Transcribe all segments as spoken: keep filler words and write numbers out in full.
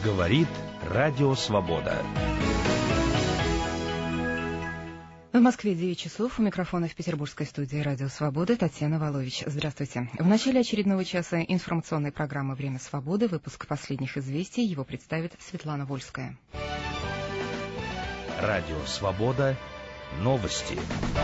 Говорит Радио Свобода. В Москве девять часов. У микрофона в петербургской студии Радио Свобода Татьяна Волович. Здравствуйте. В начале очередного часа информационной программы «Время свободы» выпуск последних известий. Его представит Светлана Вольская. Радио Свобода. Новости.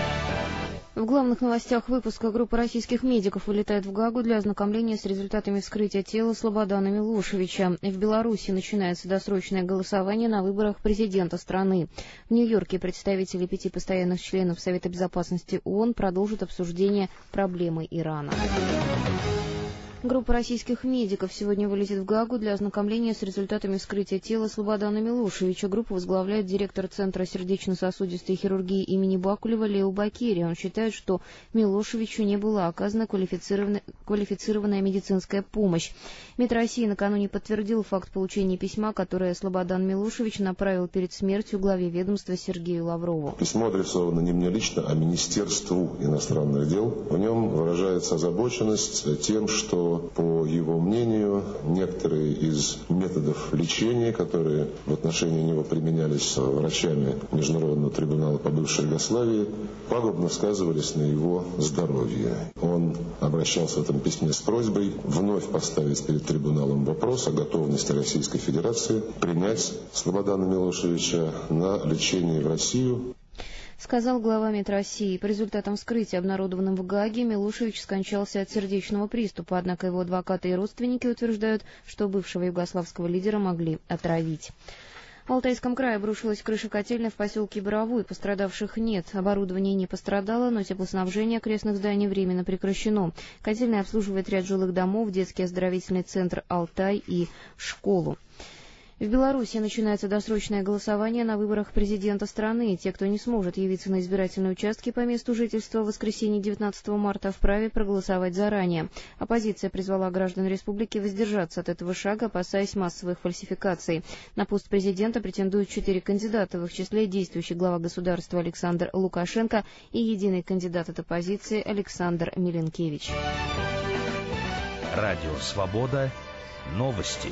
В главных новостях выпуска группа российских медиков улетает в Гаагу для ознакомления с результатами вскрытия тела Слободана Милошевича. В Беларуси начинается досрочное голосование на выборах президента страны. В Нью-Йорке представители пяти постоянных членов Совета безопасности ООН продолжат обсуждение проблемы Ирана. Группа российских медиков сегодня вылетит в Гаагу для ознакомления с результатами вскрытия тела Слободана Милошевича. Группу возглавляет директор Центра сердечно-сосудистой хирургии имени Бакулева Лео Бакери. Он считает, что Милошевичу не была оказана квалифицированная, квалифицированная медицинская помощь. МИД России накануне подтвердил факт получения письма, которое Слободан Милошевич направил перед смертью главе ведомства Сергею Лаврову. Письмо адресовано не мне лично, а Министерству иностранных дел. В нем выражается озабоченность тем, что по его мнению, некоторые из методов лечения, которые в отношении него применялись врачами Международного трибунала по бывшей Югославии, пагубно сказывались на его здоровье. Он обращался в этом письме с просьбой вновь поставить перед трибуналом вопрос о готовности Российской Федерации принять Слободана Милошевича на лечение в Россию. Сказал глава МИД России. По результатам вскрытия, обнародованным в Гааге, Милошевич скончался от сердечного приступа, однако его адвокаты и родственники утверждают, что бывшего югославского лидера могли отравить. В Алтайском крае обрушилась крыша котельной в поселке Боровой. Пострадавших нет. Оборудование не пострадало, но теплоснабжение окрестных зданий временно прекращено. Котельная обслуживает ряд жилых домов, детский оздоровительный центр «Алтай» и школу. В Беларуси начинается досрочное голосование на выборах президента страны. Те, кто не сможет явиться на избирательные участки по месту жительства в воскресенье девятнадцатого марта, вправе проголосовать заранее. Оппозиция призвала граждан республики воздержаться от этого шага, опасаясь массовых фальсификаций. На пост президента претендуют четыре кандидата, в их числе действующий глава государства Александр Лукашенко и единый кандидат от оппозиции Александр Миленкевич. Радио Свобода. Новости.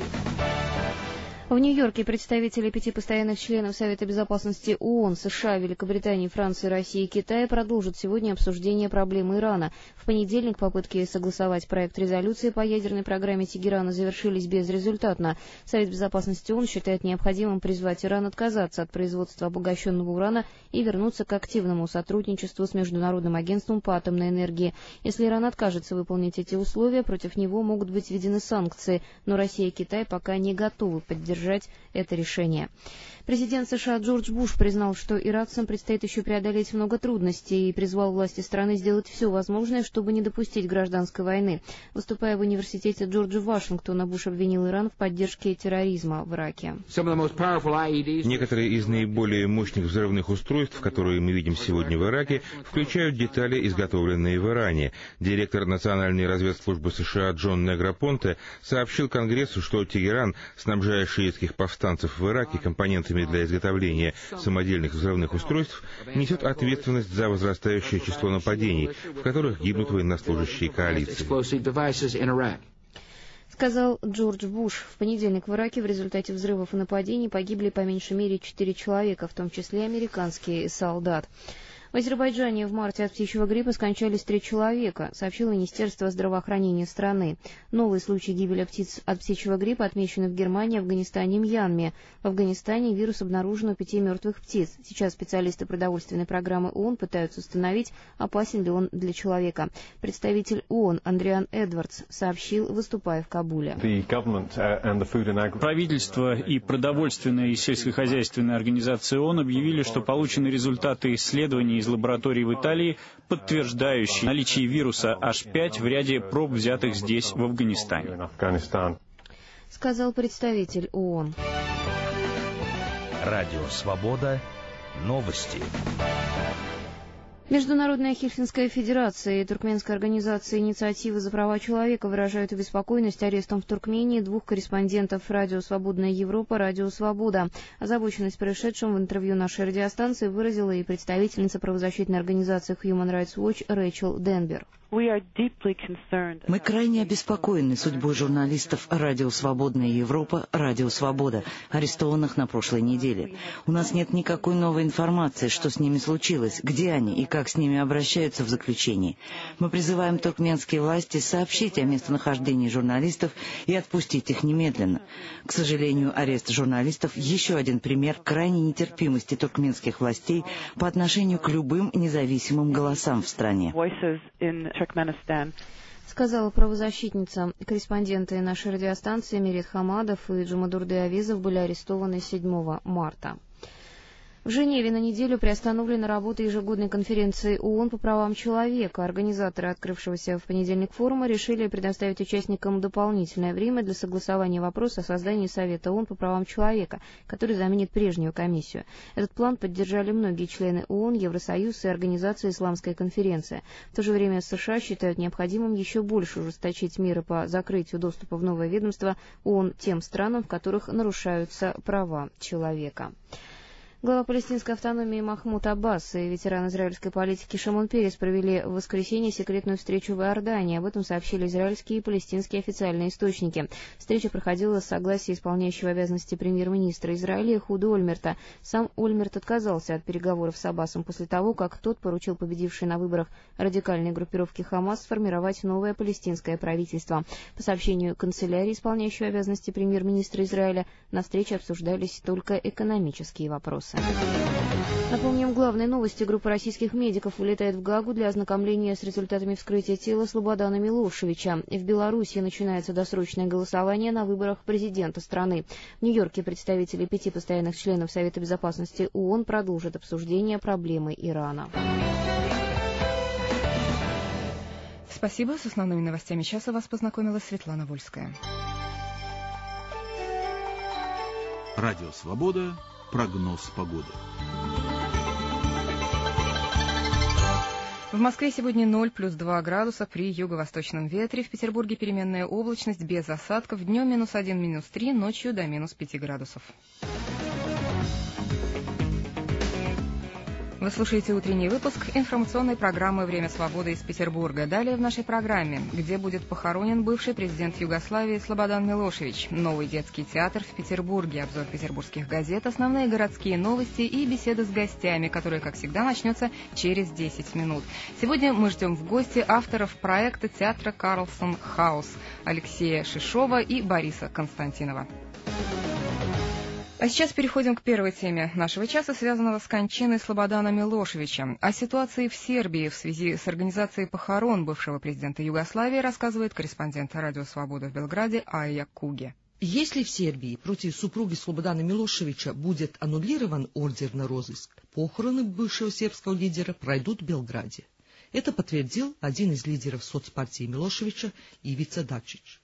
В Нью-Йорке представители пяти постоянных членов Совета безопасности ООН, США, Великобритании, Франции, России и Китая продолжат сегодня обсуждение проблемы Ирана. В понедельник попытки согласовать проект резолюции по ядерной программе Тегерана завершились безрезультатно. Совет безопасности ООН считает необходимым призвать Иран отказаться от производства обогащенного урана и вернуться к активному сотрудничеству с Международным агентством по атомной энергии. Если Иран откажется выполнить эти условия, против него могут быть введены санкции, но Россия и Китай пока не готовы поддержать это решение. Президент США Джордж Буш признал, что иракцам предстоит еще преодолеть много трудностей и призвал власти страны сделать все возможное, чтобы не допустить гражданской войны. Выступая в университете Джорджа Вашингтона, Буш обвинил Иран в поддержке терроризма в Ираке. Некоторые из наиболее мощных взрывных устройств, которые мы видим сегодня в Ираке, включают детали, изготовленные в Иране. Директор Национальной разведслужбы США Джон Негропонте сообщил Конгрессу, что Тегеран, снабжая шиитских повстанцев в Ираке компонентами для изготовления самодельных взрывных устройств, несет ответственность за возрастающее число нападений, в которых гибнут военнослужащие коалиции. Сказал Джордж Буш. В понедельник в Ираке в результате взрывов и нападений погибли по меньшей мере четыре человека, в том числе американский солдат. В Азербайджане в марте от птичьего гриппа скончались три человека, сообщило Министерство здравоохранения страны. Новые случаи гибели птиц от птичьего гриппа отмечены в Германии, Афганистане и Мьянме. В Афганистане вирус обнаружен у пяти мертвых птиц. Сейчас специалисты продовольственной программы ООН пытаются установить, опасен ли он для человека. Представитель ООН Андриан Эдвардс сообщил, выступая в Кабуле. Правительство и продовольственная и сельскохозяйственная организации ООН объявили, что получены результаты исследований из лабораторий в Италии, подтверждающие наличие вируса эйч пять в ряде проб, взятых здесь, в Афганистане. Сказал представитель ООН. Радио Свобода. Новости. Международная Хельсинская федерация и туркменская организация «Инициативы за права человека» выражают обеспокоенность арестом в Туркмении двух корреспондентов «Радио Свободная Европа», «Радио Свобода». Озабоченность происшедшим в интервью нашей радиостанции выразила и представительница правозащитной организации Human Rights Watch Рэйчел Денбер. Мы крайне обеспокоены судьбой журналистов «Радио Свободная Европа», «Радио Свобода», арестованных на прошлой неделе. У нас нет никакой новой информации, что с ними случилось, где они и как с ними обращаются в заключении. Мы призываем туркменские власти сообщить о местонахождении журналистов и отпустить их немедленно. К сожалению, арест журналистов – еще один пример крайней нетерпимости туркменских властей по отношению к любым независимым голосам в стране. Сказала правозащитница. Корреспонденты нашей радиостанции Мерет Хамадов и Джумадурды Авизов были арестованы седьмого марта. В Женеве на неделю приостановлена работа ежегодной конференции ООН по правам человека. Организаторы открывшегося в понедельник форума решили предоставить участникам дополнительное время для согласования вопроса о создании Совета ООН по правам человека, который заменит прежнюю комиссию. Этот план поддержали многие члены ООН, Евросоюз и Организация Исламская конференция. В то же время США считают необходимым еще больше ужесточить меры по закрытию доступа в новое ведомство ООН тем странам, в которых нарушаются права человека. Глава палестинской автономии Махмуд Аббас и ветеран израильской политики Шимон Перес провели в воскресенье секретную встречу в Иордании. Об этом сообщили израильские и палестинские официальные источники. Встреча проходила с согласия исполняющего обязанности премьер-министра Израиля Худа Ольмерта. Сам Ольмерт отказался от переговоров с Аббасом после того, как тот поручил победившей на выборах радикальной группировке Хамас сформировать новое палестинское правительство. По сообщению канцелярии исполняющего обязанности премьер-министра Израиля, на встрече обсуждались только экономические вопросы. Напомним, главные новости. Группа российских медиков улетает в Гаагу для ознакомления с результатами вскрытия тела Слободана Милошевича. В Беларуси начинается досрочное голосование на выборах президента страны. В Нью-Йорке представители пяти постоянных членов Совета Безопасности ООН продолжат обсуждение проблемы Ирана. Спасибо. С основными новостями часа вас познакомила Светлана Вольская. Радио «Свобода». Прогноз погоды. В Москве сегодня ноль плюс два градуса при юго-восточном ветре. В Петербурге переменная облачность без осадков. Днем минус один, минус три, ночью до минус пяти градусов. Вы слушаете утренний выпуск информационной программы «Время свободы» из Петербурга. Далее в нашей программе, где будет похоронен бывший президент Югославии Слободан Милошевич, новый детский театр в Петербурге, обзор петербургских газет, основные городские новости и беседа с гостями, которая, как всегда, начнется через десять минут. Сегодня мы ждем в гости авторов проекта театра «Карлсон Хаус» Алексея Шишова и Бориса Константинова. А сейчас переходим к первой теме нашего часа, связанного с кончиной Слободана Милошевича. О ситуации в Сербии в связи с организацией похорон бывшего президента Югославии рассказывает корреспондент «Радио Свобода» в Белграде Айя Куге. Если в Сербии против супруги Слободана Милошевича будет аннулирован ордер на розыск, похороны бывшего сербского лидера пройдут в Белграде. Это подтвердил один из лидеров соцпартии Милошевича Ивица Дачич.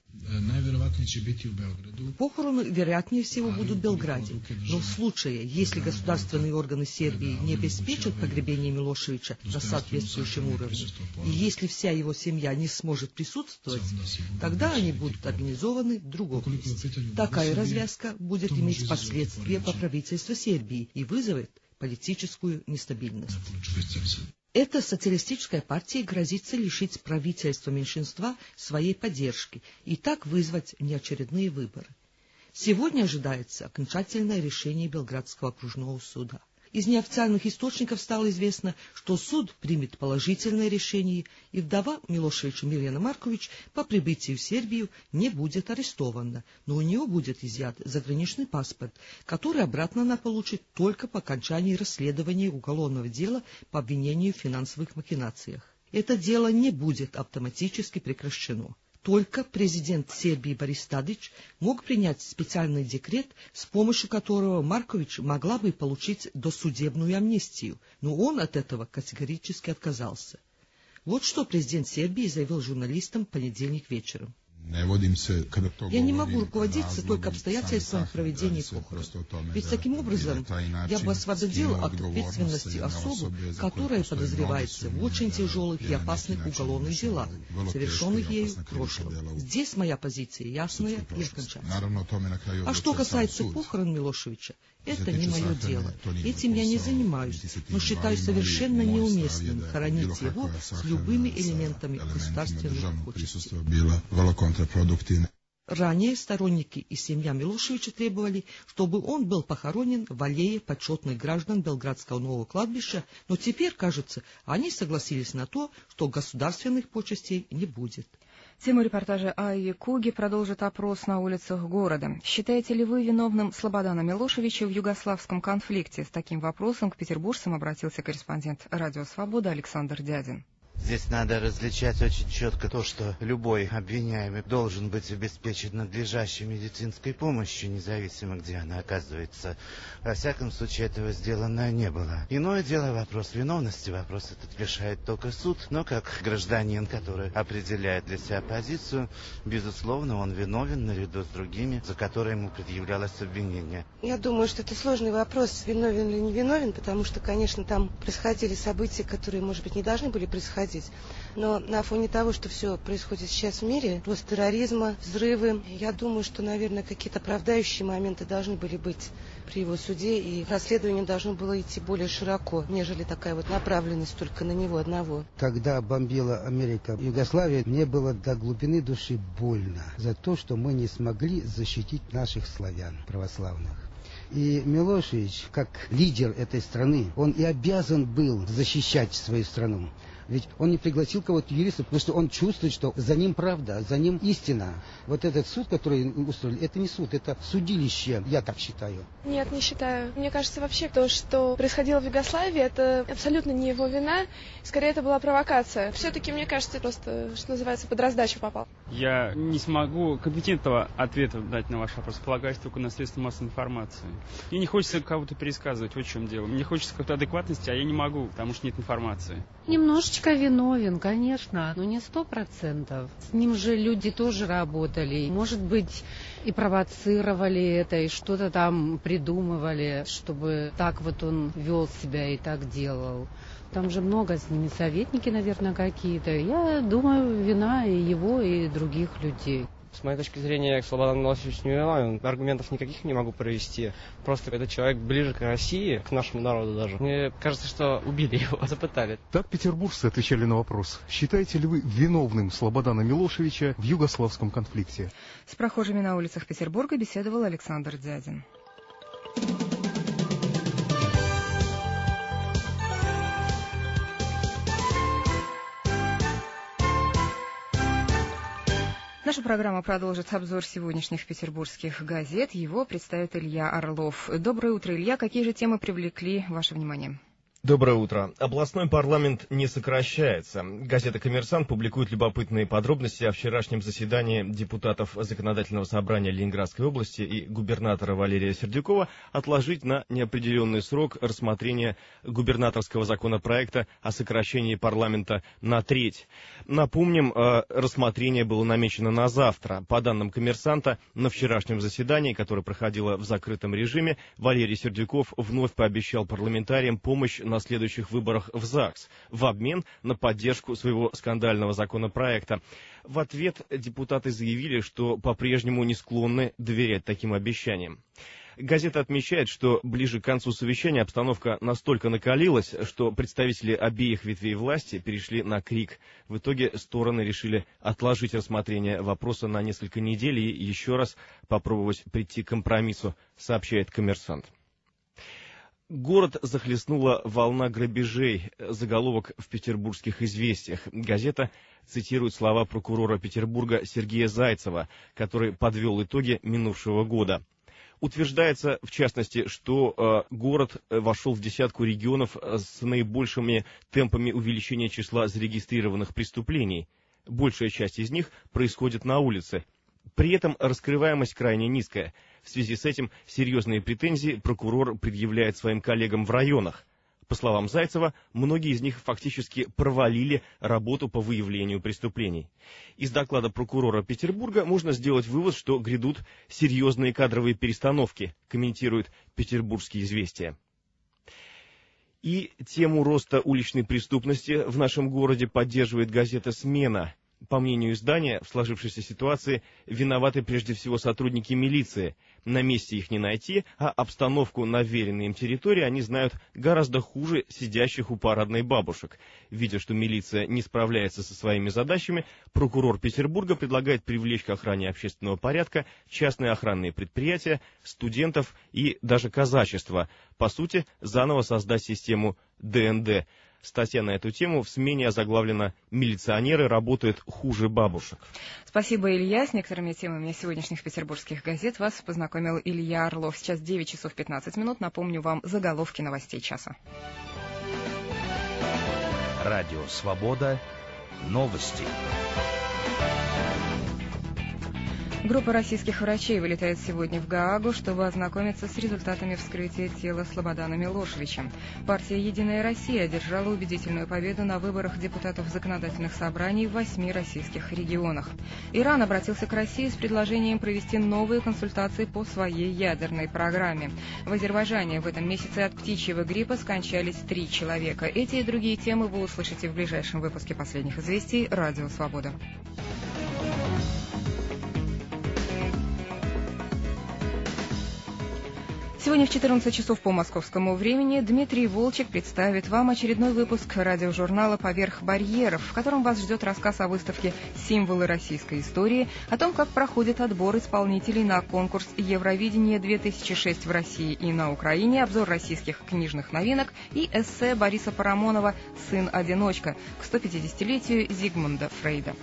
Похороны, вероятнее всего, будут в Белграде, но в случае, если государственные органы Сербии не обеспечат погребение Милошевича на соответствующем уровне, и если вся его семья не сможет присутствовать, тогда они будут организованы в другом месте. Такая развязка будет иметь последствия по правительству Сербии и вызовет политическую нестабильность. Эта социалистическая партия грозится лишить правительства меньшинства своей поддержки и так вызвать неочередные выборы. Сегодня ожидается окончательное решение Белградского окружного суда. Из неофициальных источников стало известно, что суд примет положительное решение, и вдова Милошевича Милена Маркович по прибытии в Сербию не будет арестована, но у нее будет изъят заграничный паспорт, который обратно она получит только по окончании расследования уголовного дела по обвинению в финансовых махинациях. Это дело не будет автоматически прекращено. Только президент Сербии Борис Тадич мог принять специальный декрет, с помощью которого Маркович могла бы получить досудебную амнистию, но он от этого категорически отказался. Вот что президент Сербии заявил журналистам в понедельник вечером. Я не могу руководиться только обстоятельствами проведения похорон. Ведь таким образом я бы освободил от ответственности особу, которая подозревается в очень тяжелых и опасных уголовных делах, совершенных ею в прошлом. Здесь моя позиция ясная и окончательная. А что касается похорон Милошевича, это не мое дело. Этим я не занимаюсь, но считаю совершенно неуместным хоронить его с любыми элементами государственных почестей. Ранее сторонники и семья Милошевича требовали, чтобы он был похоронен в аллее почетных граждан Белградского нового кладбища, но теперь, кажется, они согласились на то, что государственных почестей не будет. Тему репортажа Айи Куги продолжит опрос на улицах города. Считаете ли вы виновным Слободана Милошевича в югославском конфликте? С таким вопросом к петербуржцам обратился корреспондент «Радио Свобода» Александр Дядин. Здесь надо различать очень четко то, что любой обвиняемый должен быть обеспечен надлежащей медицинской помощью, независимо где она оказывается. Во всяком случае, этого сделано не было. Иное дело, вопрос виновности, вопрос этот решает только суд, но как гражданин, который определяет для себя позицию, безусловно, он виновен наряду с другими, за которые ему предъявлялось обвинение. Я думаю, что это сложный вопрос, виновен или не виновен, потому что, конечно, там происходили события, которые, может быть, не должны были происходить. Но на фоне того, что все происходит сейчас в мире, рост терроризма, взрывы, я думаю, что, наверное, какие-то оправдающие моменты должны были быть при его суде, и расследование должно было идти более широко, нежели такая вот направленность только на него одного. Когда бомбила Америка Югославию, мне было до глубины души больно за то, что мы не смогли защитить наших славян православных. И Милошевич, как лидер этой страны, он и обязан был защищать свою страну. Ведь он не пригласил кого-то юриста, потому что он чувствует, что за ним правда, за ним истина. Вот этот суд, который устроили, это не суд, это судилище, я так считаю. Нет, не считаю. Мне кажется, вообще то, что происходило в Югославии, это абсолютно не его вина. Скорее, это была провокация. Все-таки, мне кажется, просто, что называется, под раздачу попал. Я не смогу компетентного ответа дать на ваш вопрос, полагаюсь только на средства массовой информации. Мне не хочется кого-то пересказывать, вот в чем дело. Мне хочется какой-то адекватности, а я не могу, потому что нет информации. Немножечко виновен, конечно, но не сто процентов. С ним же люди тоже работали. Может быть, и провоцировали это, и что-то там придумывали, чтобы так вот он вел себя и так делал. Там же много с ними советники, наверное, какие-то. Я думаю, вина и его, и других людей. С моей точки зрения, Слободан Милошевич не виновен. Аргументов никаких не могу провести. Просто этот человек ближе к России, к нашему народу даже. Мне кажется, что убили его, запытали. Так петербуржцы отвечали на вопрос: считаете ли вы виновным Слободана Милошевича в югославском конфликте? С прохожими на улицах Петербурга беседовал Александр Дядин. Наша программа продолжит обзор сегодняшних петербургских газет. Его представит Илья Орлов. Доброе утро, Илья. Какие же темы привлекли ваше внимание? Доброе утро. Областной парламент не сокращается. Газета «Коммерсант» публикует любопытные подробности о вчерашнем заседании депутатов Законодательного собрания Ленинградской области и губернатора Валерия Сердюкова отложить на неопределенный срок рассмотрение губернаторского законопроекта о сокращении парламента на треть. Напомним, рассмотрение было намечено на завтра. По данным «Коммерсанта», на вчерашнем заседании, которое проходило в закрытом режиме, Валерий Сердюков вновь пообещал парламентариям помощь на следующих выборах в ЗАГС в обмен на поддержку своего скандального законопроекта. В ответ депутаты заявили, что по-прежнему не склонны доверять таким обещаниям. Газета отмечает, что ближе к концу совещания обстановка настолько накалилась, что представители обеих ветвей власти перешли на крик. В итоге стороны решили отложить рассмотрение вопроса на несколько недель и еще раз попробовать прийти к компромиссу, сообщает «Коммерсант». Город захлестнула волна грабежей. Заголовок в петербургских известиях. Газета цитирует слова прокурора Петербурга Сергея Зайцева, который подвел итоги минувшего года. Утверждается, в частности, что э, город вошел в десятку регионов с наибольшими темпами увеличения числа зарегистрированных преступлений. Большая часть из них происходит на улице. При этом раскрываемость крайне низкая. В связи с этим серьезные претензии прокурор предъявляет своим коллегам в районах. По словам Зайцева, многие из них фактически провалили работу по выявлению преступлений. Из доклада прокурора Петербурга можно сделать вывод, что грядут серьезные кадровые перестановки, комментирует «Петербургские известия». И тему роста уличной преступности в нашем городе поддерживает газета «Смена». По мнению издания, в сложившейся ситуации виноваты прежде всего сотрудники милиции. На месте их не найти, а обстановку на веренной им территории они знают гораздо хуже сидящих у парадной бабушек. Видя, что милиция не справляется со своими задачами, прокурор Петербурга предлагает привлечь к охране общественного порядка частные охранные предприятия, студентов и даже казачество. По сути, заново создать систему дэ эн дэ. Статья на эту тему в СМИне озаглавлена «Милиционеры работают хуже бабушек». Спасибо, Илья. С некоторыми темами сегодняшних петербургских газет вас познакомил Илья Орлов. Сейчас девять часов пятнадцать минут. Напомню вам заголовки новостей часа. Радио «Свобода». Новости. Группа российских врачей вылетает сегодня в Гаагу, чтобы ознакомиться с результатами вскрытия тела Слободана Милошевича. Партия «Единая Россия» одержала убедительную победу на выборах депутатов законодательных собраний в восьми российских регионах. Иран обратился к России с предложением провести новые консультации по своей ядерной программе. В Азербайджане в этом месяце от птичьего гриппа скончались три человека. Эти и другие темы вы услышите в ближайшем выпуске последних известий «Радио Свобода». Сегодня в четырнадцать часов по московскому времени Дмитрий Волчек представит вам очередной выпуск радиожурнала «Поверх барьеров», в котором вас ждет рассказ о выставке «Символы российской истории», о том, как проходит отбор исполнителей на конкурс «Евровидение-две тысячи шесть» в России и на Украине, обзор российских книжных новинок и эссе Бориса Парамонова «Сын-одиночка» к сто пятидесятилетию Зигмунда Фрейда.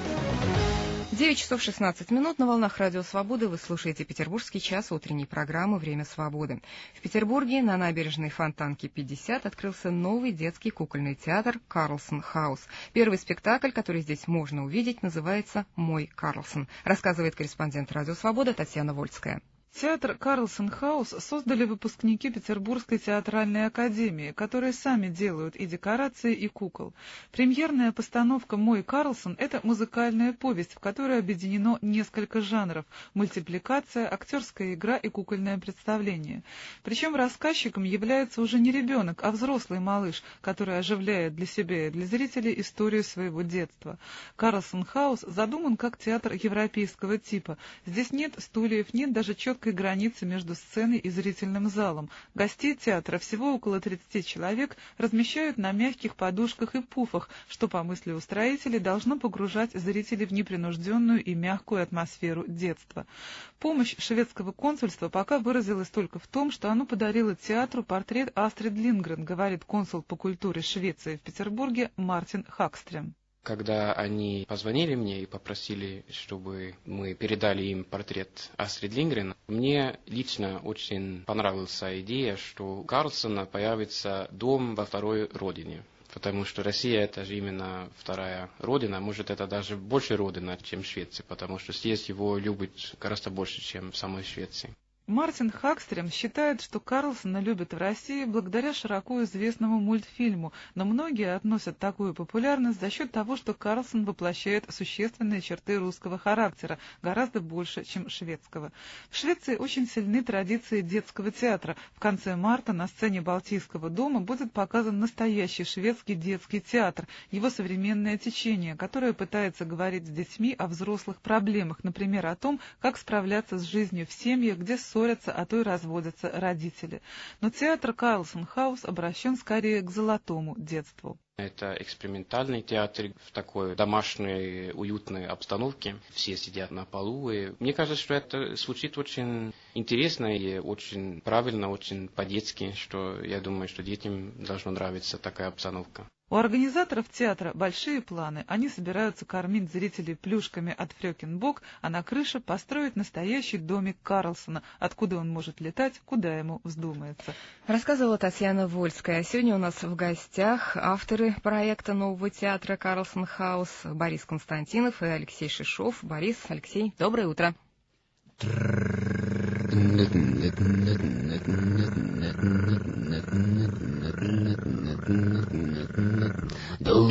девять часов шестнадцать минут на волнах Радио Свободы вы слушаете Петербургский час утренней программы «Время свободы». В Петербурге на набережной Фонтанки пятьдесят открылся новый детский кукольный театр «Карлсон Хаус». Первый спектакль, который здесь можно увидеть, называется «Мой Карлсон», рассказывает корреспондент Радио Свобода Татьяна Вольская. Театр «Карлсон Хаус» создали выпускники Петербургской театральной академии, которые сами делают и декорации, и кукол. Премьерная постановка «Мой Карлсон» — это музыкальная повесть, в которой объединено несколько жанров — мультипликация, актерская игра и кукольное представление. Причем рассказчиком является уже не ребенок, а взрослый малыш, который оживляет для себя и для зрителей историю своего детства. «Карлсон Хаус» задуман как театр европейского типа. Здесь нет стульев, нет даже четкого границы между сценой и зрительным залом. Гостей театра, всего около тридцати человек, размещают на мягких подушках и пуфах, что, по мысли устроителей, должно погружать зрителей в непринужденную и мягкую атмосферу детства. Помощь шведского консульства пока выразилась только в том, что оно подарило театру портрет Астрид Линдгрен, говорит консул по культуре Швеции в Петербурге Мартин Хакстрем. Когда они позвонили мне и попросили, чтобы мы передали им портрет Астрид Линдгрен, мне лично очень понравилась идея, что у Карлсона появится дом во второй родине. Потому что Россия — это же именно вторая родина, может, это даже больше родина, чем Швеция, потому что здесь его любят гораздо больше, чем в самой Швеции. Мартин Хакстрем считает, что Карлсона любят в России благодаря широко известному мультфильму, но многие относят такую популярность за счет того, что Карлсон воплощает существенные черты русского характера, гораздо больше, чем шведского. В Швеции очень сильны традиции детского театра. В конце марта на сцене Балтийского дома будет показан настоящий шведский детский театр, его современное течение, которое пытается говорить с детьми о взрослых проблемах, например, о том, как справляться с жизнью в семьях, где ссорятся, а то и разводятся родители. Но театр «Карлсон Хаус» обращен скорее к золотому детству. Это экспериментальный театр в такой домашней, уютной обстановке. Все сидят на полу. И мне кажется, что это звучит очень интересно и очень правильно, очень по-детски, что я думаю, что детям должно нравиться такая обстановка. У организаторов театра большие планы. Они собираются кормить зрителей плюшками от Фрёкинбок, а на крыше построить настоящий домик Карлсона, откуда он может летать, куда ему вздумается. Рассказывала Татьяна Вольская. Сегодня у нас в гостях авторы проекта нового театра «Карлсон Хаус» Борис Константинов и Алексей Шишов. Борис, Алексей, доброе утро.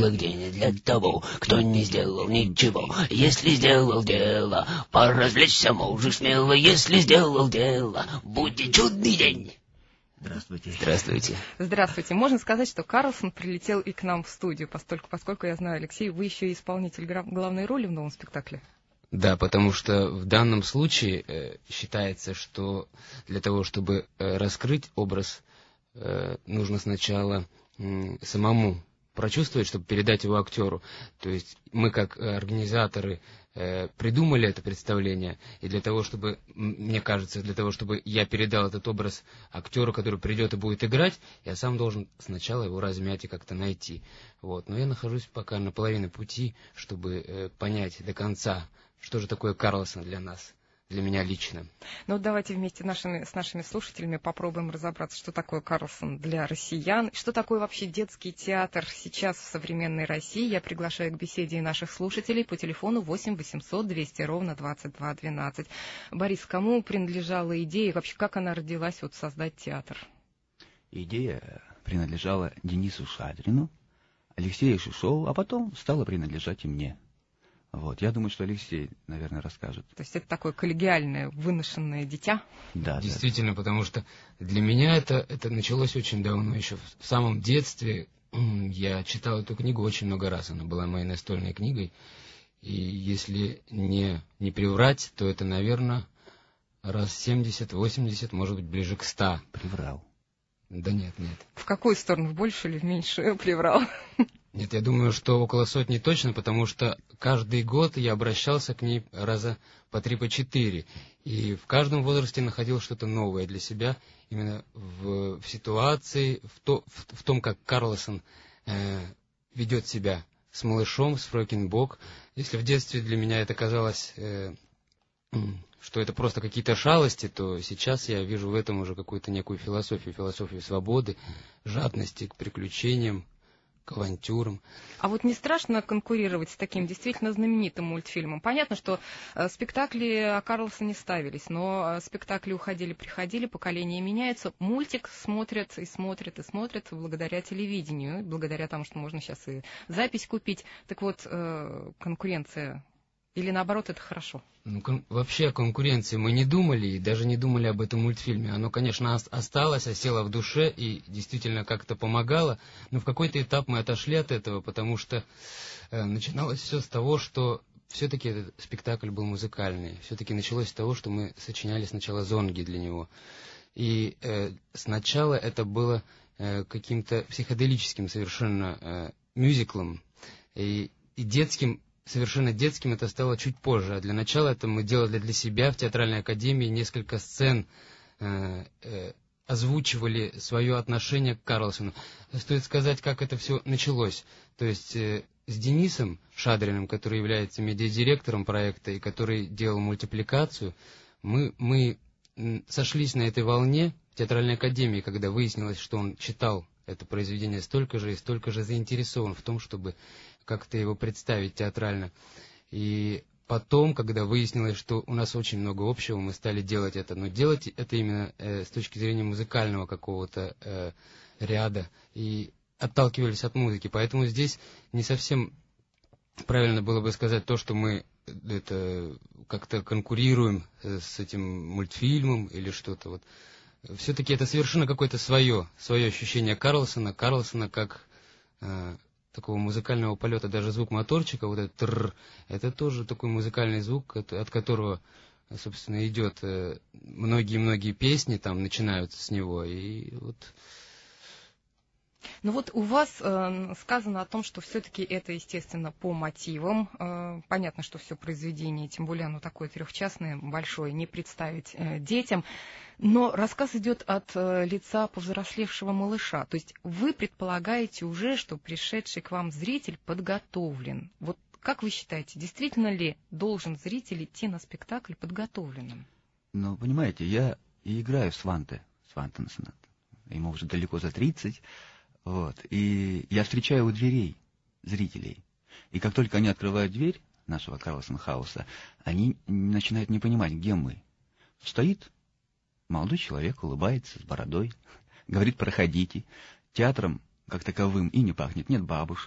целых день для того, кто не сделал ничего. Если сделал дело, поразвлечься можешь смело. Если сделал дело, будет чудный день. Здравствуйте. Здравствуйте. Здравствуйте. Можно сказать, что Карлсон прилетел и к нам в студию, поскольку, поскольку я знаю, Алексей, вы еще и исполнитель главной роли в новом спектакле. Да, потому что в данном случае э, считается, что для того, чтобы э, раскрыть образ, э, нужно сначала э, самому прочувствовать, чтобы передать его актеру. То есть мы, как организаторы, э, придумали это представление, и для того, чтобы, мне кажется, для того, чтобы я передал этот образ актеру, который придет и будет играть, я сам должен сначала его размять и как-то найти. Вот. Но я нахожусь пока на половине пути, чтобы э, понять до конца, что же такое Карлсон для нас, для меня лично. Ну, давайте вместе нашими, с нашими слушателями попробуем разобраться, что такое Карлсон для россиян, что такое вообще детский театр сейчас в современной России. Я приглашаю к беседе наших слушателей по телефону восемь восемьсот двести ровно двадцать два двенадцать. Борис, кому принадлежала идея, вообще как она родилась, вот создать театр? Идея принадлежала Денису Шадрину, Алексею Шишову, а потом стала принадлежать и мне. Вот, я думаю, что Алексей, наверное, расскажет. То есть это такое коллегиальное, выношенное дитя? Да, действительно, да. Потому что для меня это, это началось очень давно, еще в самом детстве. Я читал эту книгу очень много раз, она была моей настольной книгой. И если не, не приврать, то это, наверное, раз семьдесят-восемьдесят, может быть, ближе к ста. Приврал. Да нет, нет. В какую сторону, в большую или в меньшую приврал? Нет, я думаю, что около сотни точно, потому что каждый год я обращался к ней раза по три, по четыре. И в каждом возрасте находил что-то новое для себя, именно в, в ситуации, в, то, в, в том, как Карлсон э, ведет себя с малышом, с Фройкинбок. Если в детстве для меня это казалось, э, что это просто какие-то шалости, то сейчас я вижу в этом уже какую-то некую философию, философию свободы, жадности к приключениям, к авантюрам. А вот не страшно конкурировать с таким действительно знаменитым мультфильмом? Понятно, что э, спектакли о Карлсоне ставились, но э, спектакли уходили, приходили, поколения меняются. Мультик смотрят и смотрят и смотрят благодаря телевидению, благодаря тому, что можно сейчас и запись купить. Так вот, э, конкуренция... Или наоборот, это хорошо? Ну, кон- вообще о конкуренции мы не думали, и даже не думали об этом мультфильме. Оно, конечно, осталось, осело в душе и действительно как-то помогало, но в какой-то этап мы отошли от этого, потому что э, начиналось все с того, что все-таки этот спектакль был музыкальный. Все-таки началось с того, что мы сочиняли сначала зонги для него. И э, сначала это было э, каким-то психоделическим совершенно э, мюзиклом и, и детским. Совершенно детским это стало чуть позже. А для начала это мы делали для себя в театральной академии, несколько сцен э, э, озвучивали свое отношение к Карлсону. Стоит сказать, как это все началось. То есть э, с Денисом Шадриным, который является медиадиректором проекта и который делал мультипликацию, мы, мы сошлись на этой волне в театральной академии, когда выяснилось, что он читал это произведение столько же и столько же заинтересован в том, чтобы как-то его представить театрально. И потом, когда выяснилось, что у нас очень много общего, мы стали делать это. Но делать это именно э, с точки зрения музыкального какого-то э, ряда. И отталкивались от музыки. Поэтому здесь не совсем правильно было бы сказать то, что мы это как-то конкурируем с этим мультфильмом или что-то. Вот. Все-таки это совершенно какое-то свое, свое ощущение Карлсона. Карлсона как... Э, такого музыкального полета, даже звук моторчика, вот этот тррр, это тоже такой музыкальный звук, от, от которого, собственно, идет многие-многие песни, там начинаются с него, и вот... Ну вот у вас э, сказано о том, что все-таки это, естественно, по мотивам. Э, понятно, что все произведение, тем более оно такое трехчастное, большое, не представить э, детям. Но рассказ идет от э, лица повзрослевшего малыша. То есть вы предполагаете уже, что пришедший к вам зритель подготовлен. Вот как вы считаете, действительно ли должен зритель идти на спектакль подготовленным? Ну, понимаете, я и играю в Сванте, Свантенсона. Ему уже далеко за тридцать. Вот. И я встречаю у дверей зрителей. И как только они открывают дверь нашего Карлсон-хауса, они начинают не понимать, где мы. Стоит молодой человек, улыбается, с бородой, говорит, проходите. Театром, как таковым, и не пахнет. Нет бабушек,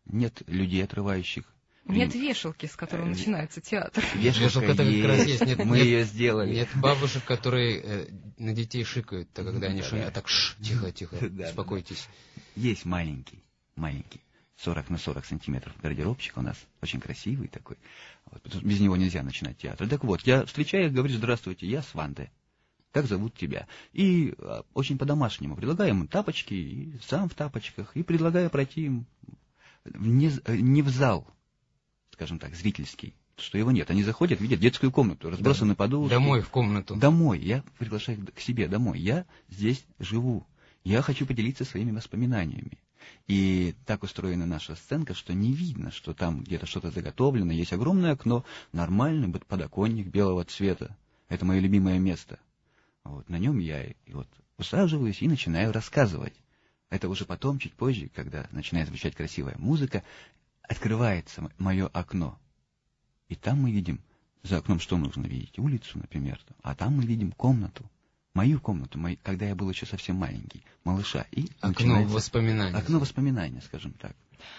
нет людей, отрывающих. Нет вешалки, с которой начинается театр. Вешалка как раз есть, нет, мы ее сделали. Нет бабушек, которые э, на детей шикают, так, когда они шумят, а так шш, тихо, тихо, успокойтесь. Есть маленький, маленький, сорок на сорок сантиметров гардеробчик у нас, очень красивый такой. Вот, без него нельзя начинать театр. Так вот, я встречаю их, говорю: здравствуйте, я Сванте. Как зовут тебя? И а, очень по-домашнему предлагаю им тапочки, и сам в тапочках, и предлагаю пройти им не, не в зал, скажем так, зрительский, что его нет. Они заходят, видят детскую комнату, разбросаны да. подушки. Домой, в комнату. Домой. Я приглашаю их к себе домой. Я здесь живу. Я хочу поделиться своими воспоминаниями. И так устроена наша сценка, что не видно, что там где-то что-то заготовлено. Есть огромное окно, нормальный подоконник белого цвета. Это мое любимое место. Вот, на нем я и вот усаживаюсь и начинаю рассказывать. Это уже потом, чуть позже, когда начинает звучать красивая музыка, открывается мое окно. И там мы видим, за окном что нужно видеть? Улицу, например. А там мы видим комнату. Мою комнату, мою, когда я был еще совсем маленький, малыша. И окно воспоминаний. Окно воспоминаний, скажем так.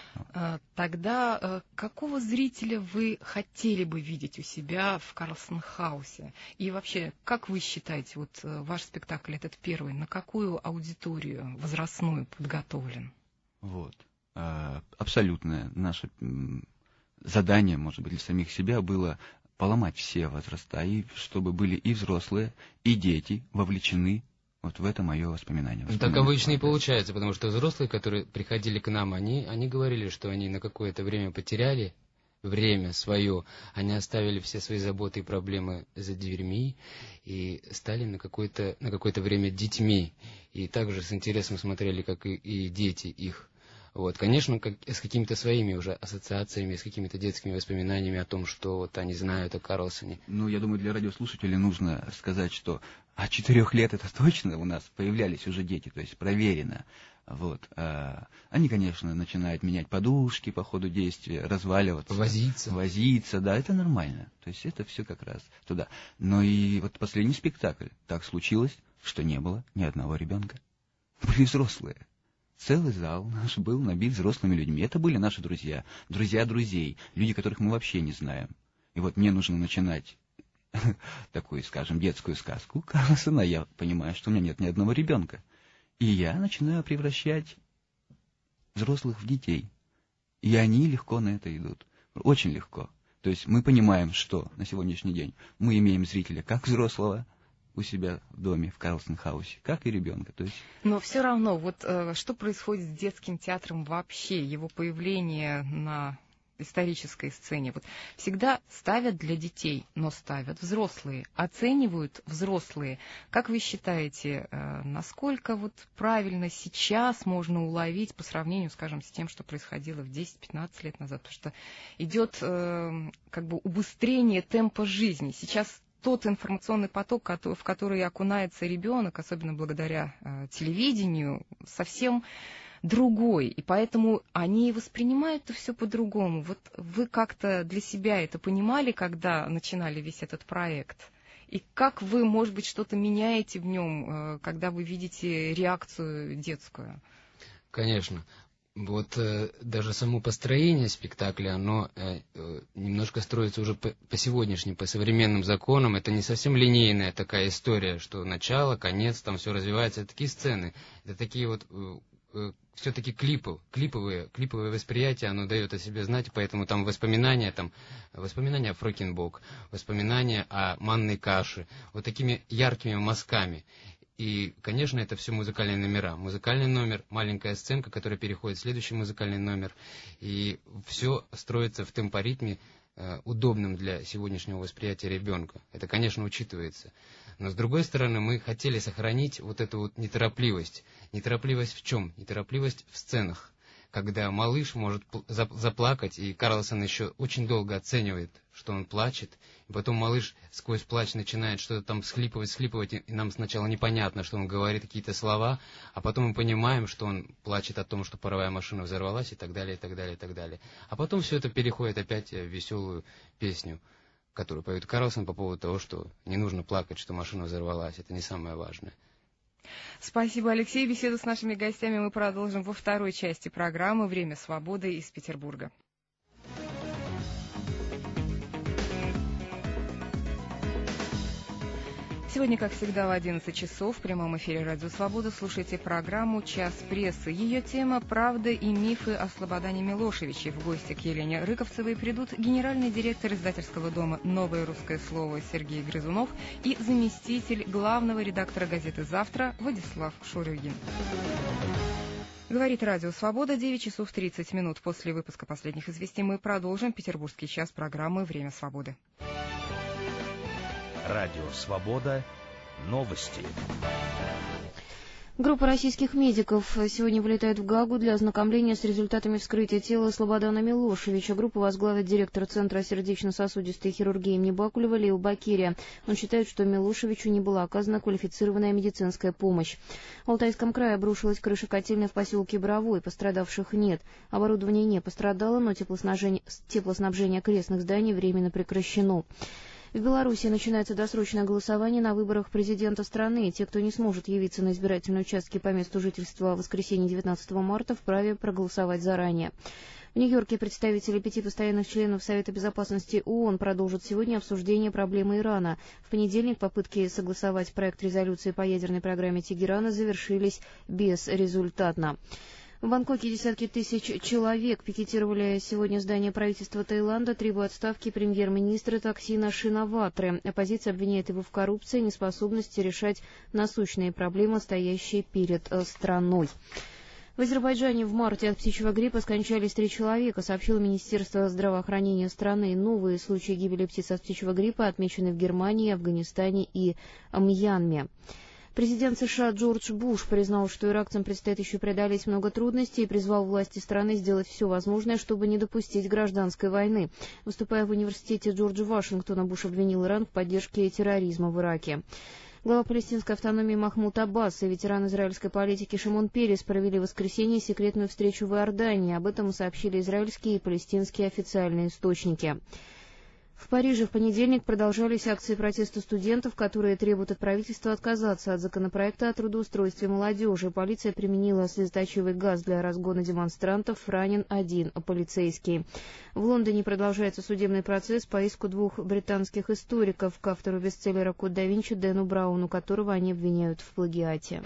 Тогда какого зрителя вы хотели бы видеть у себя в Карлсон-хаусе? И вообще, как вы считаете, вот ваш спектакль, этот первый, на какую аудиторию возрастную подготовлен? Вот. Абсолютное наше задание, может быть, для самих себя было поломать все возраста, и чтобы были и взрослые, и дети вовлечены. Вот в это мое воспоминание. воспоминание. Так обычно и получается, потому что взрослые, которые приходили к нам, они, они говорили, что они на какое-то время потеряли время свое, они оставили все свои заботы и проблемы за дверьми и стали на какое-то, на какое-то время детьми. И также с интересом смотрели, как и, и дети их. Вот, конечно, как, с какими-то своими уже ассоциациями, с какими-то детскими воспоминаниями о том, что вот они знают о Карлсоне. Ну, я думаю, для радиослушателей нужно сказать, что от четырех лет это точно у нас появлялись уже дети, то есть проверено. Вот. А они, конечно, начинают менять подушки по ходу действия, разваливаться. Возиться. Возиться, да, это нормально. То есть это все как раз туда. Но и вот последний спектакль, так случилось, что не было ни одного ребенка. Были взрослые. Целый зал наш был набит взрослыми людьми. Это были наши друзья, друзья друзей, люди, которых мы вообще не знаем. И вот мне нужно начинать такую, скажем, детскую сказку Карлсона, я понимаю, что у меня нет ни одного ребенка. И я начинаю превращать взрослых в детей. И они легко на это идут. Очень легко. То есть мы понимаем, что на сегодняшний день мы имеем зрителя как взрослого у себя в доме, в Карлсон-хаусе, как и ребенка. То есть... Но все равно, вот э, что происходит с детским театром вообще, его появление на исторической сцене? Вот всегда ставят для детей, но ставят взрослые, оценивают взрослые. Как вы считаете, э, насколько вот правильно сейчас можно уловить по сравнению, скажем, с тем, что происходило в десять-пятнадцать лет назад? Потому что идет э, как бы убыстрение темпа жизни. Сейчас тот информационный поток, в который окунается ребенок, особенно благодаря э, телевидению, совсем другой. И поэтому они воспринимают это все по-другому. Вот вы как-то для себя это понимали, когда начинали весь этот проект? И как вы, может быть, что-то меняете в нем, э, когда вы видите реакцию детскую? Конечно. Вот э, даже само построение спектакля, оно э, э, немножко строится уже по, по сегодняшним, по современным законам. Это не совсем линейная такая история, что начало, конец, там все развивается. Это такие сцены, это такие вот э, э, все-таки клипы, клиповые, клиповое восприятие, оно дает о себе знать, поэтому там воспоминания, там, воспоминания о Фрокенбок, воспоминания о манной каше, вот такими яркими мазками. И, конечно, это все музыкальные номера. Музыкальный номер, маленькая сценка, которая переходит в следующий музыкальный номер. И все строится в темпоритме, э, удобным для сегодняшнего восприятия ребенка. Это, конечно, учитывается. Но, с другой стороны, мы хотели сохранить вот эту вот неторопливость. Неторопливость в чем? Неторопливость в сценах. Когда малыш может заплакать, и Карлсон еще очень долго оценивает, что он плачет, и потом малыш сквозь плач начинает что-то там всхлипывать, всхлипывать, и нам сначала непонятно, что он говорит какие-то слова, а потом мы понимаем, что он плачет о том, что паровая машина взорвалась, и так далее, и так далее, и так далее. А потом все это переходит опять в веселую песню, которую поет Карлсон по поводу того, что не нужно плакать, что машина взорвалась, это не самое важное. Спасибо, Алексей. Беседу с нашими гостями мы продолжим во второй части программы «Время свободы» из Петербурга. Сегодня, как всегда, в одиннадцать часов в прямом эфире «Радио Свобода» слушайте программу «Час прессы». Ее тема «Правда и мифы о Слободане Милошевиче». В гости к Елене Рыковцевой придут генеральный директор издательского дома «Новое русское слово» Сергей Грызунов и заместитель главного редактора газеты «Завтра» Владислав Шурыгин. Говорит «Радио Свобода», девять часов тридцать минут. После выпуска последних известий мы продолжим петербургский час программы «Время свободы». Радио «Свобода». Новости. Группа российских медиков сегодня вылетает в Гаагу для ознакомления с результатами вскрытия тела Слободана Милошевича. Группу возглавит директор Центра сердечно-сосудистой хирургии имени Бакулева Лео Бакирия. Он считает, что Милошевичу не была оказана квалифицированная медицинская помощь. В Алтайском крае обрушилась крыша котельной в поселке Боровой. Пострадавших нет. Оборудование не пострадало, но теплоснабжение, теплоснабжение окрестных зданий временно прекращено. В Беларуси начинается досрочное голосование на выборах президента страны. Те, кто не сможет явиться на избирательные участки по месту жительства в воскресенье девятнадцатого марта, вправе проголосовать заранее. В Нью-Йорке представители пяти постоянных членов Совета безопасности ООН продолжат сегодня обсуждение проблемы Ирана. В понедельник попытки согласовать проект резолюции по ядерной программе Тегерана завершились безрезультатно. В Бангкоке десятки тысяч человек пикетировали сегодня здание правительства Таиланда, требуя отставки премьер-министра Таксина Шинаватры. Оппозиция обвиняет его в коррупции и неспособности решать насущные проблемы, стоящие перед страной. В Азербайджане в марте от птичьего гриппа скончались три человека, сообщило Министерство здравоохранения страны. Новые случаи гибели птиц от птичьего гриппа отмечены в Германии, Афганистане и Мьянме. Президент США Джордж Буш признал, что иракцам предстоит еще преодолеть много трудностей и призвал власти страны сделать все возможное, чтобы не допустить гражданской войны. Выступая в университете Джорджа Вашингтона, Буш обвинил Иран в поддержке терроризма в Ираке. Глава палестинской автономии Махмуд Аббас и ветеран израильской политики Шимон Перес провели в воскресенье секретную встречу в Иордании. Об этом сообщили израильские и палестинские официальные источники. В Париже в понедельник продолжались акции протеста студентов, которые требуют от правительства отказаться от законопроекта о трудоустройстве молодежи. Полиция применила слезоточивый газ для разгона демонстрантов, ранен один полицейский. В Лондоне продолжается судебный процесс по иску двух британских историков к автору бестселлера «Код да Винчи» Дэну Брауну, которого они обвиняют в плагиате.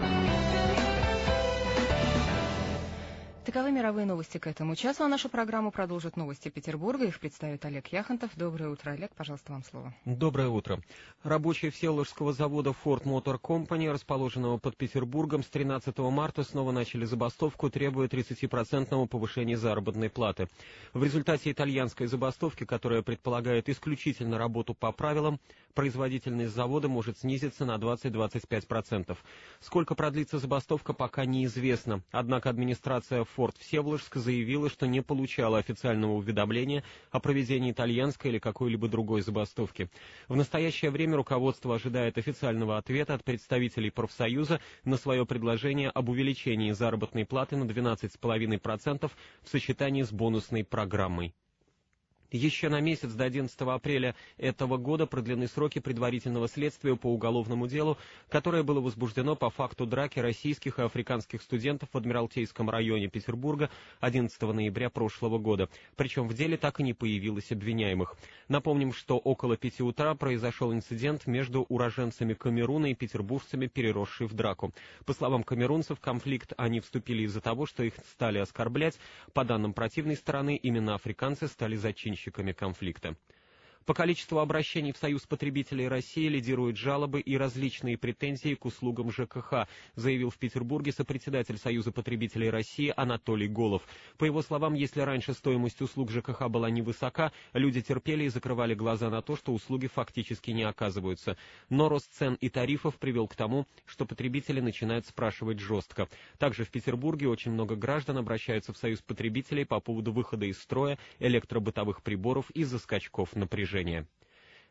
Таковы мировые новости к этому часу, а нашу программу продолжат новости Петербурга. Их представит Олег Яхонтов. Доброе утро, Олег, пожалуйста, вам слово. Доброе утро. Рабочие Всеволожского завода Ford Motor Company, расположенного под Петербургом, с тринадцатого марта снова начали забастовку, требуя тридцатипроцентного повышения заработной платы. В результате итальянской забастовки, которая предполагает исключительно работу по правилам, производительность завода может снизиться на двадцать-двадцать пять процентов. Сколько продлится забастовка, пока неизвестно. Однако администрация Форд Всеволожск заявила, что не получала официального уведомления о проведении итальянской или какой-либо другой забастовки. В настоящее время руководство ожидает официального ответа от представителей профсоюза на свое предложение об увеличении заработной платы на двенадцать целых пять десятых процента в сочетании с бонусной программой. Еще на месяц до одиннадцатого апреля этого года продлены сроки предварительного следствия по уголовному делу, которое было возбуждено по факту драки российских и африканских студентов в Адмиралтейском районе Петербурга одиннадцатого ноября прошлого года. Причем в деле так и не появилось обвиняемых. Напомним, что около пяти утра произошел инцидент между уроженцами Камеруна и петербуржцами, переросший в драку. По словам камерунцев, конфликт они вступили из-за того, что их стали оскорблять. По данным противной стороны, именно африканцы стали зачинщиками конфликта. По количеству обращений в Союз потребителей России лидируют жалобы и различные претензии к услугам ЖКХ, заявил в Петербурге сопредседатель Союза потребителей России Анатолий Голов. По его словам, если раньше стоимость услуг ЖКХ была невысока, люди терпели и закрывали глаза на то, что услуги фактически не оказываются. Но рост цен и тарифов привел к тому, что потребители начинают спрашивать жестко. Также в Петербурге очень много граждан обращаются в Союз потребителей по поводу выхода из строя электробытовых приборов из-за скачков напряжения.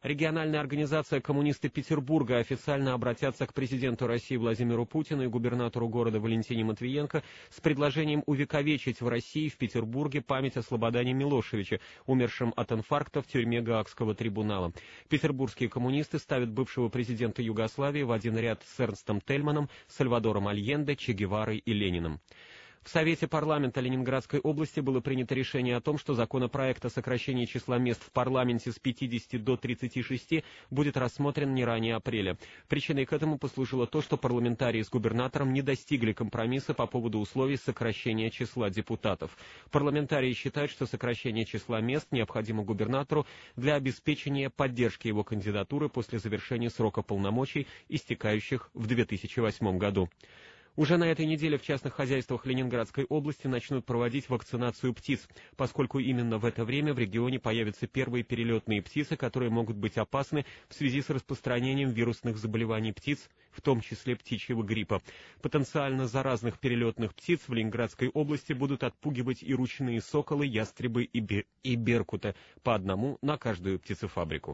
Региональная организация «Коммунисты Петербурга» официально обратятся к президенту России Владимиру Путину и губернатору города Валентине Матвиенко с предложением увековечить в России, в Петербурге, память о Слободане Милошевиче, умершем от инфаркта в тюрьме Гаагского трибунала. Петербургские коммунисты ставят бывшего президента Югославии в один ряд с Эрнстом Тельманом, Сальвадором Альенде, Че Геварой и Лениным. В Совете парламента Ленинградской области было принято решение о том, что законопроект о сокращении числа мест в парламенте с пятидесяти до тридцати шести будет рассмотрен не ранее апреля. Причиной к этому послужило то, что парламентарии с губернатором не достигли компромисса по поводу условий сокращения числа депутатов. Парламентарии считают, что сокращение числа мест необходимо губернатору для обеспечения поддержки его кандидатуры после завершения срока полномочий, истекающих в две тысячи восьмом году. Уже на этой неделе в частных хозяйствах Ленинградской области начнут проводить вакцинацию птиц, поскольку именно в это время в регионе появятся первые перелетные птицы, которые могут быть опасны в связи с распространением вирусных заболеваний птиц, в том числе птичьего гриппа. Потенциально заразных перелетных птиц в Ленинградской области будут отпугивать и ручные соколы, ястребы и, бе- и беркуты, по одному на каждую птицефабрику.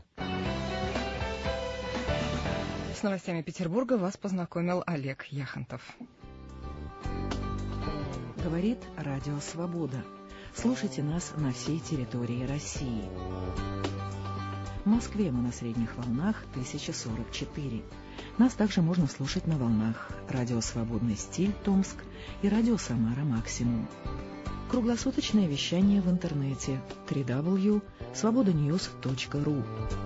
С новостями Петербурга вас познакомил Олег Яхонтов. Говорит Радио Свобода. Слушайте нас на всей территории России. В Москве мы на средних волнах тысяча сорок четыре. Нас также можно слушать на волнах Радио Свободный стиль Томск и Радио Самара Максимум. Круглосуточное вещание в интернете дабл ю дабл ю дабл ю точка свобода ньюс точка ру.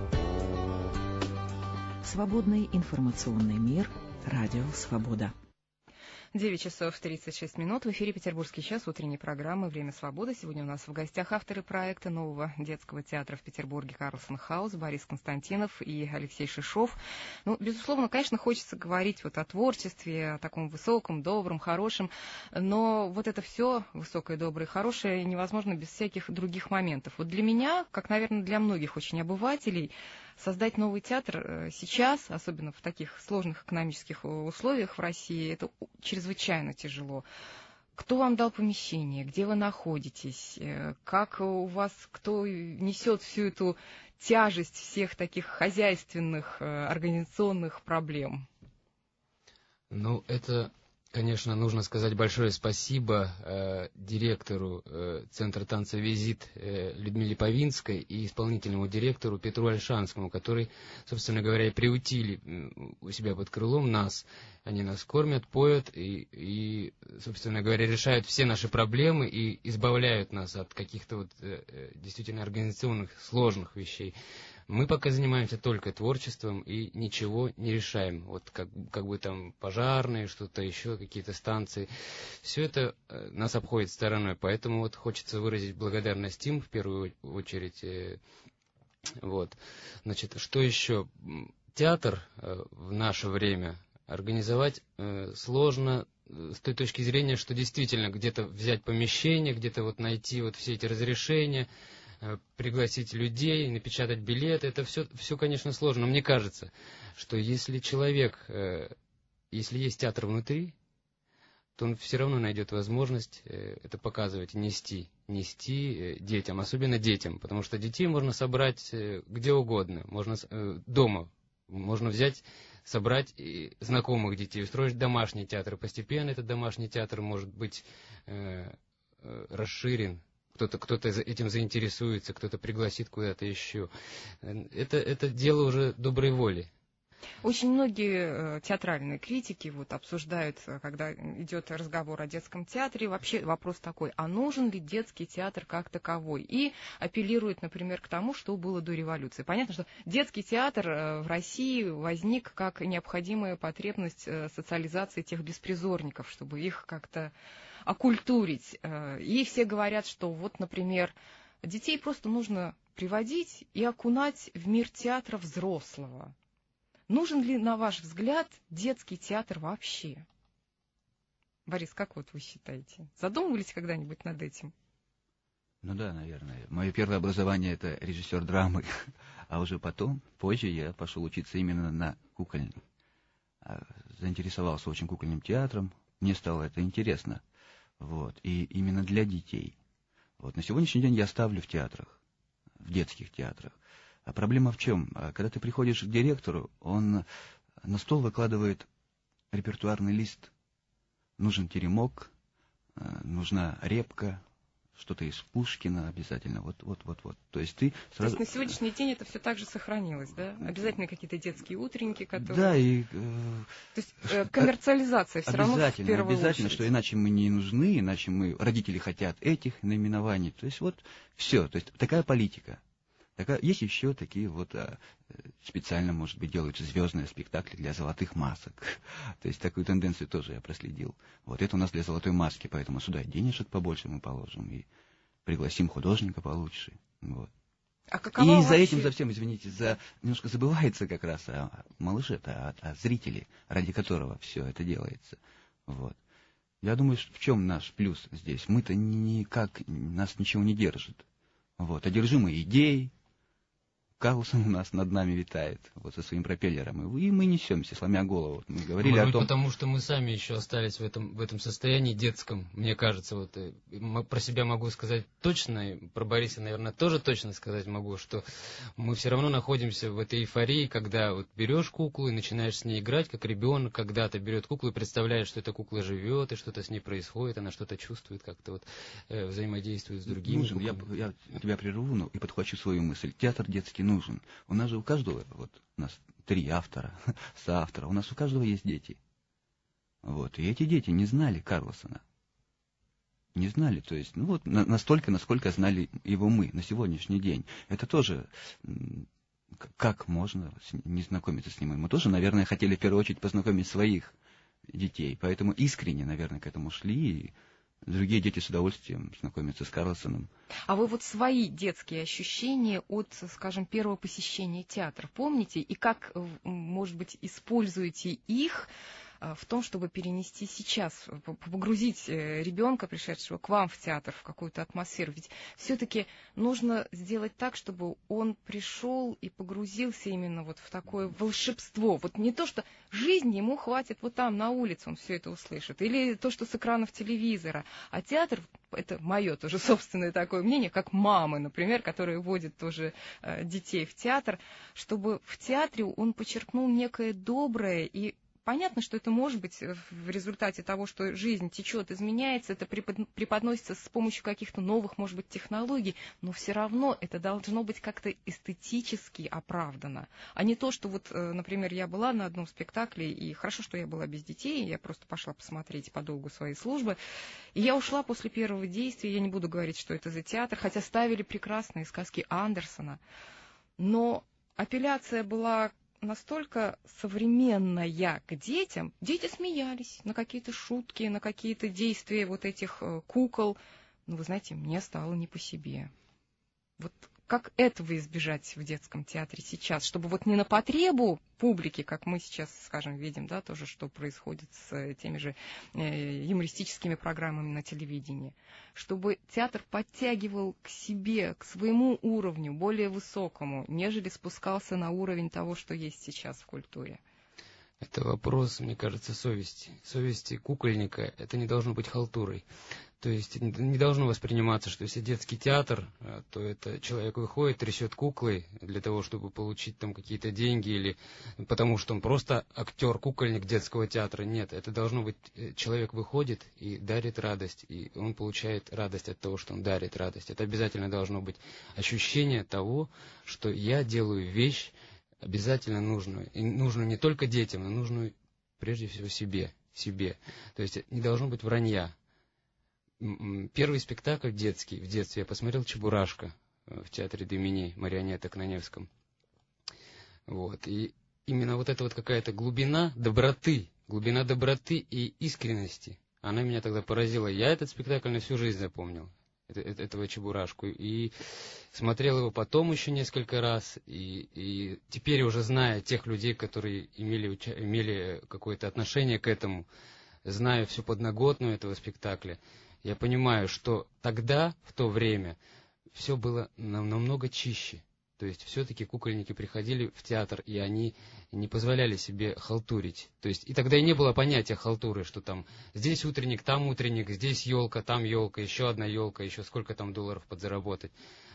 Свободный информационный мир. Радио Свобода. девять часов тридцать шесть минут. В эфире «Петербургский час» утренней программы «Время свободы». Сегодня у нас в гостях авторы проекта нового детского театра в Петербурге «Карлсон Хаус» Борис Константинов и Алексей Шишов. Ну, безусловно, конечно, хочется говорить вот о творчестве, о таком высоком, добром, хорошем, но вот это все высокое, доброе, хорошее невозможно без всяких других моментов. Вот для меня, как, наверное, для многих очень обывателей, создать новый театр сейчас, особенно в таких сложных экономических условиях в России, это чрезвычайно тяжело. Кто вам дал помещение, где вы находитесь, как у вас, кто несет всю эту тяжесть всех таких хозяйственных, организационных проблем? Ну, это, конечно, нужно сказать большое спасибо э, директору э, Центра танца «Визит» э, Людмиле Повинской и исполнительному директору Петру Ольшанскому, которые, собственно говоря, и приутили у себя под крылом нас. Они нас кормят, поют и, и, собственно говоря, решают все наши проблемы и избавляют нас от каких-то вот э, действительно организационных сложных вещей. Мы пока занимаемся только творчеством и ничего не решаем. Вот как, как бы там пожарные, что-то еще, какие-то станции. Все это э, нас обходит стороной. Поэтому вот хочется выразить благодарность им в первую очередь. Э, вот. Значит, что еще? Театр э, в наше время организовать э, сложно с той точки зрения, что действительно где-то взять помещение, где-то вот найти вот все эти разрешения, пригласить людей, напечатать билеты, это все, все, конечно, сложно. Но мне кажется, что если человек, если есть театр внутри, то он все равно найдет возможность это показывать, нести, нести детям, особенно детям, потому что детей можно собрать где угодно, можно дома, можно взять, собрать знакомых детей, устроить домашний театр. Постепенно этот домашний театр может быть расширен. Кто-то, кто-то этим заинтересуется, кто-то пригласит куда-то еще. Это, это дело уже доброй воли. Очень многие театральные критики вот обсуждают, когда идет разговор о детском театре, вообще вопрос такой, а нужен ли детский театр как таковой? И апеллируют, например, к тому, что было до революции. Понятно, что детский театр в России возник как необходимая потребность социализации тех беспризорников, чтобы их как-то окультурить. И все говорят, что вот, например, детей просто нужно приводить и окунать в мир театра взрослого. Нужен ли, на ваш взгляд, детский театр вообще? Борис, как вот вы считаете? Задумывались когда-нибудь над этим? Ну да, наверное. Мое первое образование — это режиссер драмы, а уже потом, позже, я пошел учиться именно на кукольный. Заинтересовался очень кукольным театром, мне стало это интересно. Вот. И именно для детей. Вот. На сегодняшний день я ставлю в театрах, в детских театрах. А проблема в чем? Когда ты приходишь к директору, он на стол выкладывает репертуарный лист. Нужен теремок, нужна репка, что-то из Пушкина обязательно, вот, вот, вот, вот. То есть ты сразу... То есть на сегодняшний день это все так же сохранилось, да? Обязательно какие-то детские утренники, которые... Да, и... Э... То есть э, коммерциализация все равно в первую Обязательно, очередь. Что иначе мы не нужны, иначе мы... Родители хотят этих наименований. То есть вот все. То есть такая политика. Такая... Есть еще такие вот... А, специально, может быть, делаются звездные спектакли для золотых масок. То есть такую тенденцию тоже я проследил. Вот это у нас для золотой маски, поэтому сюда денежек побольше мы положим и пригласим художника получше. Вот. А и вообще... за этим, за всем, извините, за немножко забывается как раз о, о малыше-то, о, о зрителе, ради которого все это делается. Вот. Я думаю, в чем наш плюс здесь? Мы-то никак, нас ничего не держит. Вот. Одержимы идеей. Карлсон у нас над нами витает, вот со своим пропеллером, и мы несемся, сломя голову. Мы говорили Может о том... быть, потому что мы сами еще остались в этом, в этом состоянии детском, мне кажется. Вот, про себя могу сказать точно, и про Бориса, наверное, тоже точно сказать могу, что мы все равно находимся в этой эйфории, когда вот берешь куклу и начинаешь с ней играть, как ребенок когда-то берет куклу и представляет, что эта кукла живет, и что-то с ней происходит, она что-то чувствует, как-то вот э, взаимодействует с другими. Нужен, я, я тебя прерву, ну, и подхвачу свою мысль. Театр детский нужен. У нас же у каждого, вот у нас три автора, соавтора, у нас у каждого есть дети. Вот, и эти дети не знали Карлсона. Не знали, то есть, ну вот на, настолько, насколько знали его мы на сегодняшний день. Это тоже, как можно не знакомиться с ним? Мы тоже, наверное, хотели в первую очередь познакомить своих детей, поэтому искренне, наверное, к этому шли, и другие дети с удовольствием знакомятся с Карлсоном. А вы вот свои детские ощущения от, скажем, первого посещения театра помните? И как, может быть, используете их в том, чтобы перенести сейчас, погрузить ребенка, пришедшего к вам в театр, в какую-то атмосферу? Ведь все-таки нужно сделать так, чтобы он пришел и погрузился именно вот в такое волшебство. Вот не то, что жизнь ему хватит вот там, на улице, он все это услышит, или то, что с экранов телевизора. А театр, это мое тоже собственное такое мнение, как мамы, например, которые водят тоже э, детей в театр, чтобы в театре он почерпнул некое доброе. И понятно, что это может быть в результате того, что жизнь течет, изменяется, это преподносится с помощью каких-то новых, может быть, технологий, но все равно это должно быть как-то эстетически оправдано, а не то, что вот, например, я была на одном спектакле, и хорошо, что я была без детей, я просто пошла посмотреть по долгу своей службы, и я ушла после первого действия, я не буду говорить, что это за театр, хотя ставили прекрасные сказки Андерсона, но апелляция была настолько современная к детям, дети смеялись на какие-то шутки, на какие-то действия вот этих кукол. Но вы знаете, мне стало не по себе. Вот как этого избежать в детском театре сейчас, чтобы вот не на потребу публики, как мы сейчас, скажем, видим, да, тоже, что происходит с теми же э, юмористическими программами на телевидении, чтобы театр подтягивал к себе, к своему уровню, более высокому, нежели спускался на уровень того, что есть сейчас в культуре? Это вопрос, мне кажется, совести. Совести кукольника, это не должно быть халтурой. То есть не должно восприниматься, что если детский театр, то это человек выходит, трясет куклой для того, чтобы получить там какие-то деньги, или потому что он просто актер-кукольник детского театра. Нет, это должно быть, человек выходит и дарит радость, и он получает радость от того, что он дарит радость. Это обязательно должно быть ощущение того, что я делаю вещь обязательно нужную. И нужную не только детям, но нужную прежде всего себе. себе. То есть не должно быть вранья. Первый спектакль детский, в детстве я посмотрел «Чебурашка» в театре Домини, марионеток на Невском. Вот. И именно вот эта вот какая-то глубина доброты, глубина доброты и искренности, она меня тогда поразила. Я этот спектакль на всю жизнь запомнил, этого Чебурашку. И смотрел его потом еще несколько раз. И, и теперь уже зная тех людей, которые имели, имели какое-то отношение к этому, зная всю подноготную этого спектакля, я понимаю, что тогда, в то время, все было намного чище. То есть все-таки кукольники приходили в театр, и они не позволяли себе халтурить. То есть и тогда и не было понятия халтуры, что там здесь утренник, там утренник, здесь елка, там елка, еще одна елка, еще сколько там долларов подзаработать.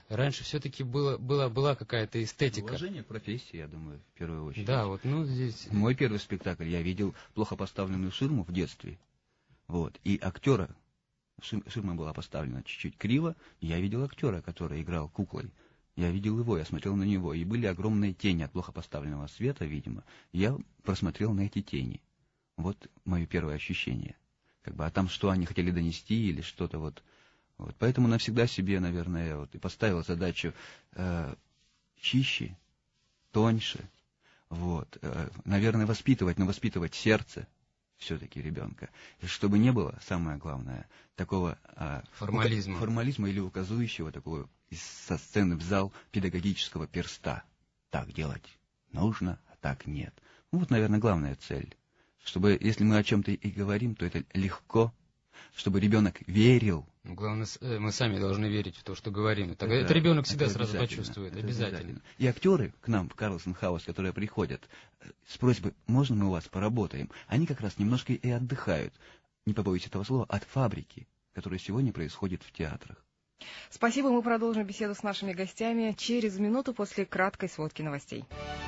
раньше все-таки было, была, была какая-то эстетика. Уважение к профессии, я думаю, в первую очередь. Да, вот, ну, здесь... Мой первый спектакль, я видел плохо поставленную ширму в детстве, вот, и актера, ширма была поставлена чуть-чуть криво, я видел актера, который играл куклой. Я видел его, я смотрел на него, и были огромные тени от плохо поставленного света, видимо. Я просмотрел на эти тени. Вот мое первое ощущение. Как бы, а там что они хотели донести или что-то вот. Вот. Поэтому навсегда себе, наверное, вот, и поставил задачу э, чище, тоньше, вот, э, наверное, воспитывать, но воспитывать сердце все-таки ребенка. И чтобы не было, самое главное, такого э, формализма. Ука- формализма или указующего такого со сцены в зал педагогического перста. Так делать нужно, а так нет. Ну, вот, наверное, главная цель. Чтобы, если мы о чем-то и говорим, то это легко, чтобы ребенок верил. Главное, мы сами должны верить в то, что говорим. Тогда это, это ребенок всегда это сразу почувствует. Это обязательно. обязательно. И актеры к нам в Карлсон Хаус, которые приходят с просьбой, можно мы у вас поработаем, они как раз немножко и отдыхают, не побоюсь этого слова, от фабрики, которая сегодня происходит в театрах. Спасибо, мы продолжим беседу с нашими гостями через минуту после краткой сводки новостей.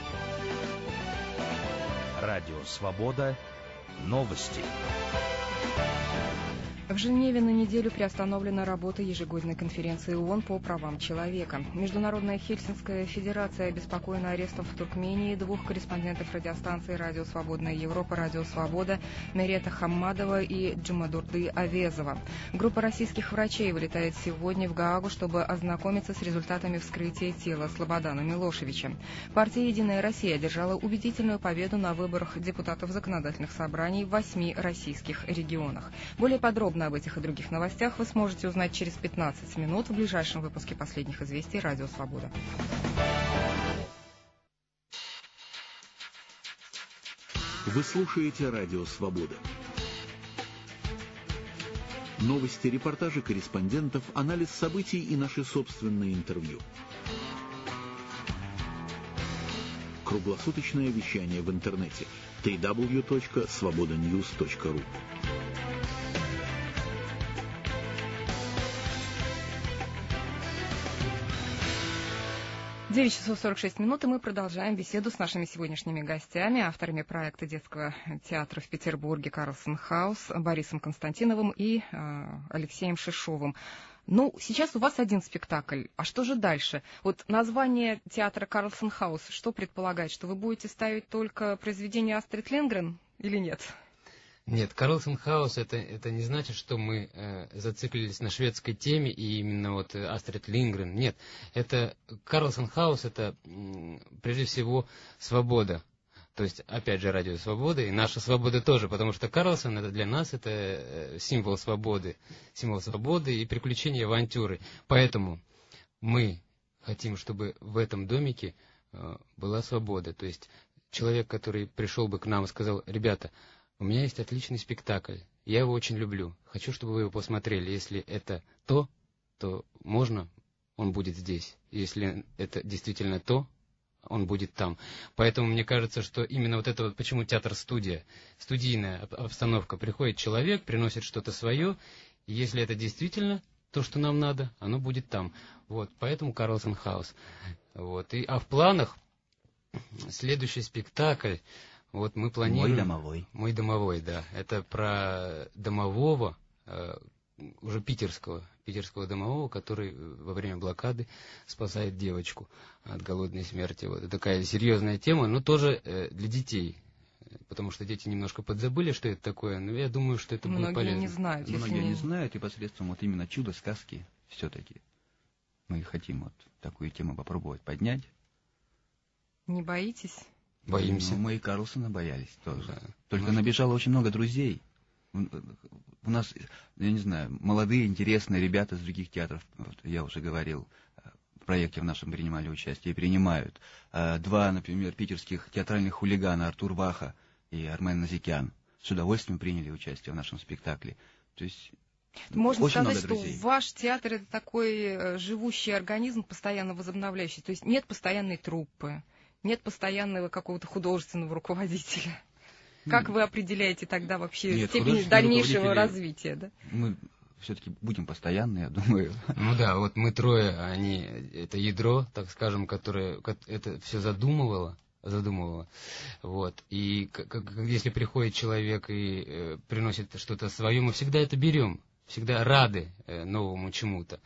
Радио «Свобода». Новости. В Женеве на неделю приостановлена работа ежегодной конференции ООН по правам человека. Международная Хельсинская федерация обеспокоена арестом в Туркмении двух корреспондентов радиостанции «Радио Свободная Европа», «Радио Свобода» Мерета Хаммадова и Джумадурды Авезова. Группа российских врачей вылетает сегодня в Гаагу, чтобы ознакомиться с результатами вскрытия тела Слободана Милошевича. Партия «Единая Россия» одержала убедительную победу на выборах депутатов законодательных собраний в восьми российских регионах. Более подробно об этих и других новостях вы сможете узнать через пятнадцать минут в ближайшем выпуске последних известий «Радио Свобода». Вы слушаете «Радио Свобода». Новости, репортажи корреспондентов, анализ событий и наши собственные интервью. Круглосуточное вещание в интернете дабл ю дабл ю дабл ю точка свобода ньюс точка ру. девять часов сорок шесть минут, и мы продолжаем беседу с нашими сегодняшними гостями, авторами проекта детского театра в Петербурге «Карлсон Хаус» Борисом Константиновым и э, Алексеем Шишовым. Ну, сейчас у вас один спектакль. А что же дальше? Вот название театра «Карлсон Хаус» что предполагает? Что вы будете ставить только произведения Астрид Линдгрен или нет? Нет, Карлсон Хаус это, это не значит, что мы э, зациклились на шведской теме и именно вот Астрид Линдгрен. Нет, это Карлсон Хаус это м, прежде всего свобода. То есть, опять же, радио «Свобода» и наша свобода тоже, потому что Карлсон это для нас это э, символ свободы, символ свободы и приключения, авантюры. Поэтому мы хотим, чтобы в этом домике э, была свобода. То есть человек, который пришел бы к нам и сказал: ребята, у меня есть отличный спектакль, я его очень люблю, хочу, чтобы вы его посмотрели. Если это то, то можно, он будет здесь. Если это действительно то, он будет там. Поэтому мне кажется, что именно вот это вот, почему театр-студия, студийная обстановка, приходит человек, приносит что-то свое, и если это действительно то, что нам надо, оно будет там. Вот, поэтому Карлсон Хаус. Вот, и, а в планах следующий спектакль. Вот мы планируем... Мой домовой. Мой домовой, да. Это про домового, э, уже питерского, питерского домового, который во время блокады спасает девочку от голодной смерти. Вот. Это такая серьезная тема, но тоже э, для детей. Потому что дети немножко подзабыли, что это такое, но я думаю, что это Многие будет полезно. не знают. Многие не... не знают, и посредством вот именно чудо-сказки все-таки мы хотим вот такую тему попробовать поднять. Не боитесь? Боимся. Ну, мы и Карлсона боялись тоже. Да. Только Может... набежало очень много друзей. У нас, я не знаю, молодые, интересные ребята из других театров, вот, я уже говорил, в проекте в нашем принимали участие и принимают. Два, например, питерских театральных хулигана, Артур Ваха и Армен Назикян, с удовольствием приняли участие в нашем спектакле. То есть... Можно очень сказать, много что друзей. Ваш театр — это такой живущий организм, постоянно возобновляющий. То есть нет постоянной труппы. Нет постоянного какого-то художественного руководителя. Как вы определяете тогда вообще Нет, степень дальнейшего развития? Да? Мы все-таки будем постоянны, я думаю. Ну да, вот мы трое, они, это ядро, так скажем, которое это все задумывало, задумывало. Вот. И как, если приходит человек и э, приносит что-то свое, мы всегда это берем, всегда рады э, новому чему-то.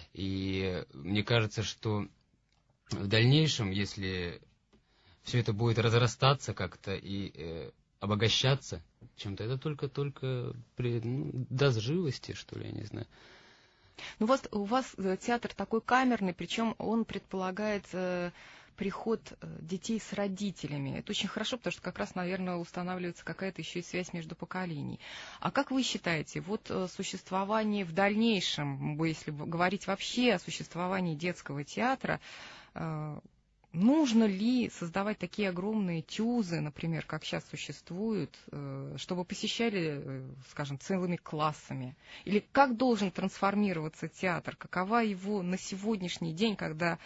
И э, мне кажется, что в дальнейшем, если все это будет разрастаться как-то и э, обогащаться чем-то, это только-только ну, даст живости, что ли, я не знаю. Ну, у вас, у вас театр такой камерный, причем он предполагает э, приход детей с родителями. Это очень хорошо, потому что как раз, наверное, устанавливается какая-то еще и связь между поколениями. А как вы считаете, вот существование в дальнейшем, если говорить вообще о существовании детского театра, э, нужно ли создавать такие огромные тюзы, например, как сейчас существуют, чтобы посещали, скажем, целыми классами? Или как должен трансформироваться театр? Какова его на сегодняшний день, когда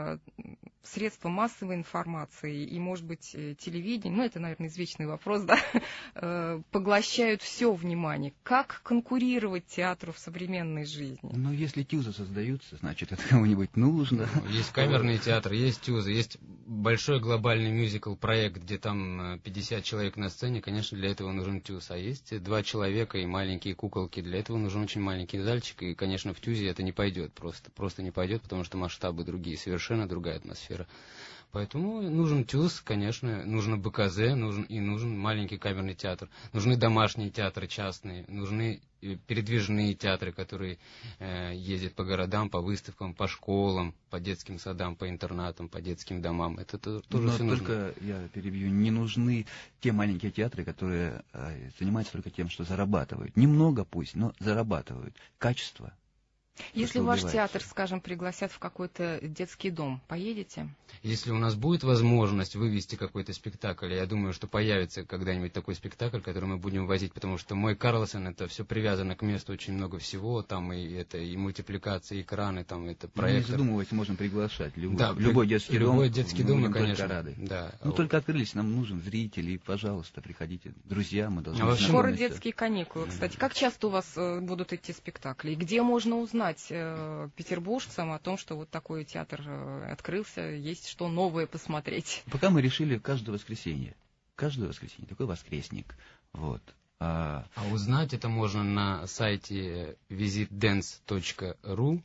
средства массовой информации и, может быть, телевидение, ну, это, наверное, извечный вопрос, да, поглощают все внимание. Как конкурировать театру в современной жизни? Ну, если тюзы создаются, значит, это кому-нибудь нужно. Есть камерный театр, есть тюзы, есть большой глобальный мюзикл-проект, где там пятьдесят человек на сцене, конечно, для этого нужен тюз. А есть два человека и маленькие куколки, для этого нужен очень маленький зальчик, и, конечно, в тюзе это не пойдет, просто, просто не пойдет, потому что масштабы другие, совершенно другая атмосфера. Поэтому нужен тюз, конечно, нужно БКЗ, нужен, и нужен маленький камерный театр. Нужны домашние театры частные, нужны передвижные театры, которые э, ездят по городам, по выставкам, по школам, по детским садам, по интернатам, по детским домам. Это то, тоже Но все только, нужно. Я перебью, не нужны те маленькие театры, которые э, занимаются только тем, что зарабатывают. Немного пусть, но зарабатывают. Качество. Если ваш театр, скажем, пригласят в какой-то детский дом, поедете? Если у нас будет возможность вывести какой-то спектакль, я думаю, что появится когда-нибудь такой спектакль, который мы будем возить, потому что мой Карлсон, это все привязано к месту, очень много всего, там и это и мультипликация, экраны, там это проектор. Не задумываясь, можем приглашать любой, да, любой детский любой дом. Любой детский дом, мы, конечно, только рады. Да. Ну, только открылись, нам нужен зрители, пожалуйста, приходите. Друзья, мы должны... А скоро детские каникулы, кстати. Как часто у вас э, будут идти спектакли? Где можно узнать э, петербуржцам о том, что вот такой театр э, открылся, есть что новое посмотреть? Пока мы решили каждое воскресенье. Каждое воскресенье. Такой воскресник. Вот. А, а узнать это можно на сайте визит дэнс точка ру.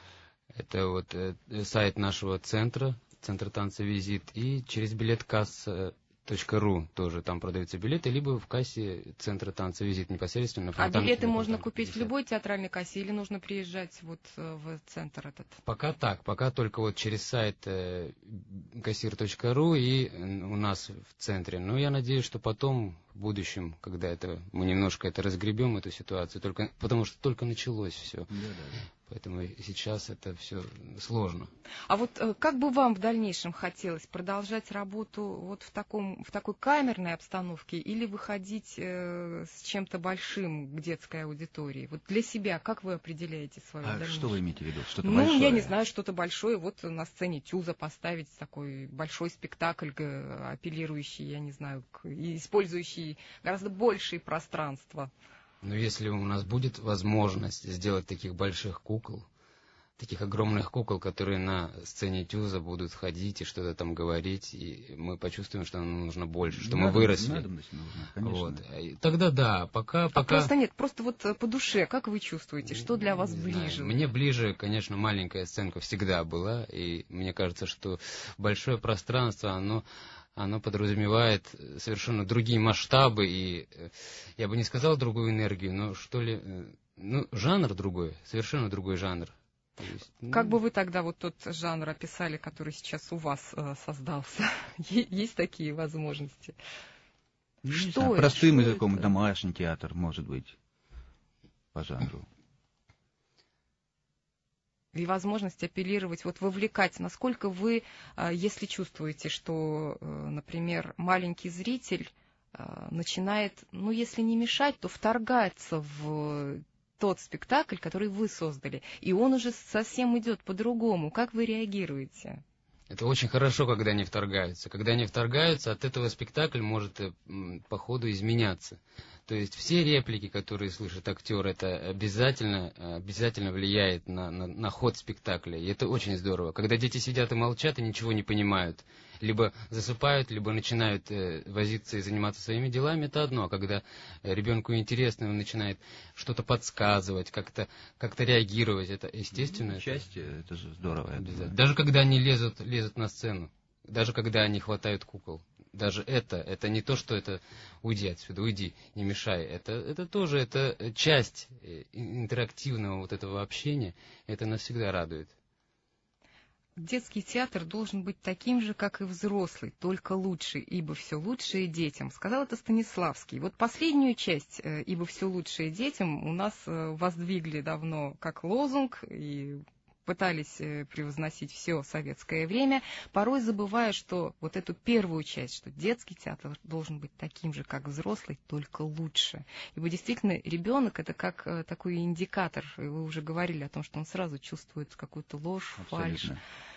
Это вот э, сайт нашего центра, центра танца «Визит», и через билеткасса точка ру тоже там продаются билеты, либо в кассе центра танца «Визит» непосредственно. А билеты можно купить в любой театральной кассе или нужно приезжать вот в центр этот? Пока так, пока только вот через сайт э, кассир точка ру и у нас в центре. Но я надеюсь, что потом, в будущем, когда это мы немножко это разгребем, эту ситуацию, только, потому что только началось все. Да, да, да. Поэтому сейчас это все сложно. А вот как бы вам в дальнейшем хотелось продолжать работу вот в, таком, в такой камерной обстановке или выходить э, с чем-то большим к детской аудитории? Вот для себя как вы определяете свою а дальнейшее? Что вы имеете в виду? Что-то ну, большое? я не знаю, что-то большое. Вот на сцене тюза поставить такой большой спектакль, апеллирующий, я не знаю, к, и использующий гораздо большее пространство. Но если у нас будет возможность сделать таких больших кукол, таких огромных кукол, которые на сцене тюза будут ходить и что-то там говорить, и мы почувствуем, что нам нужно больше, что надо, мы выросли. Надобность нужна, конечно. Вот. Тогда да, пока... А пока... просто нет, просто вот по душе, как вы чувствуете, что для вас не ближе? Знаю. Мне ближе, конечно, маленькая сценка всегда была, и мне кажется, что большое пространство, оно... оно подразумевает совершенно другие масштабы, и я бы не сказал другую энергию, но что ли, ну, жанр другой, совершенно другой жанр. Есть, ну... Как бы вы тогда вот тот жанр описали, который сейчас у вас э, создался? Есть такие возможности? Ну, что знаю, это, простым что языком это? Домашний театр, может быть, по жанру. И возможность апеллировать, вот вовлекать, насколько вы, если чувствуете, что, например, маленький зритель начинает, ну, если не мешать, то вторгаться в тот спектакль, который вы создали, и он уже совсем идет по-другому. Как вы реагируете? Это очень хорошо, когда они вторгаются. Когда они вторгаются, от этого спектакль может по ходу изменяться. То есть все реплики, которые слышит актер, это обязательно, обязательно влияет на, на, на ход спектакля. И это очень здорово. Когда дети сидят и молчат и ничего не понимают, либо засыпают, либо начинают э, возиться и заниматься своими делами, это одно. А когда ребенку интересно, он начинает что-то подсказывать, как-то как-то реагировать, это естественно. Ну, участие, это, это же здорово. Даже когда они лезут, лезут на сцену, даже когда они хватают кукол. Даже это, это не то, что это уйди отсюда, уйди, не мешай. Это, это тоже это часть интерактивного вот этого общения. Это нас всегда радует. Детский театр должен быть таким же, как и взрослый, только лучше, ибо все лучшее детям. Сказал это Станиславский. Вот последнюю часть «Ибо все лучшее детям» у нас воздвигли давно как лозунг и пытались превозносить все советское время, порой забывая, что вот эту первую часть, что детский театр должен быть таким же, как взрослый, только лучше. Ибо действительно ребенок это как такой индикатор, и вы уже говорили о том, что он сразу чувствует какую-то ложь, фальшь.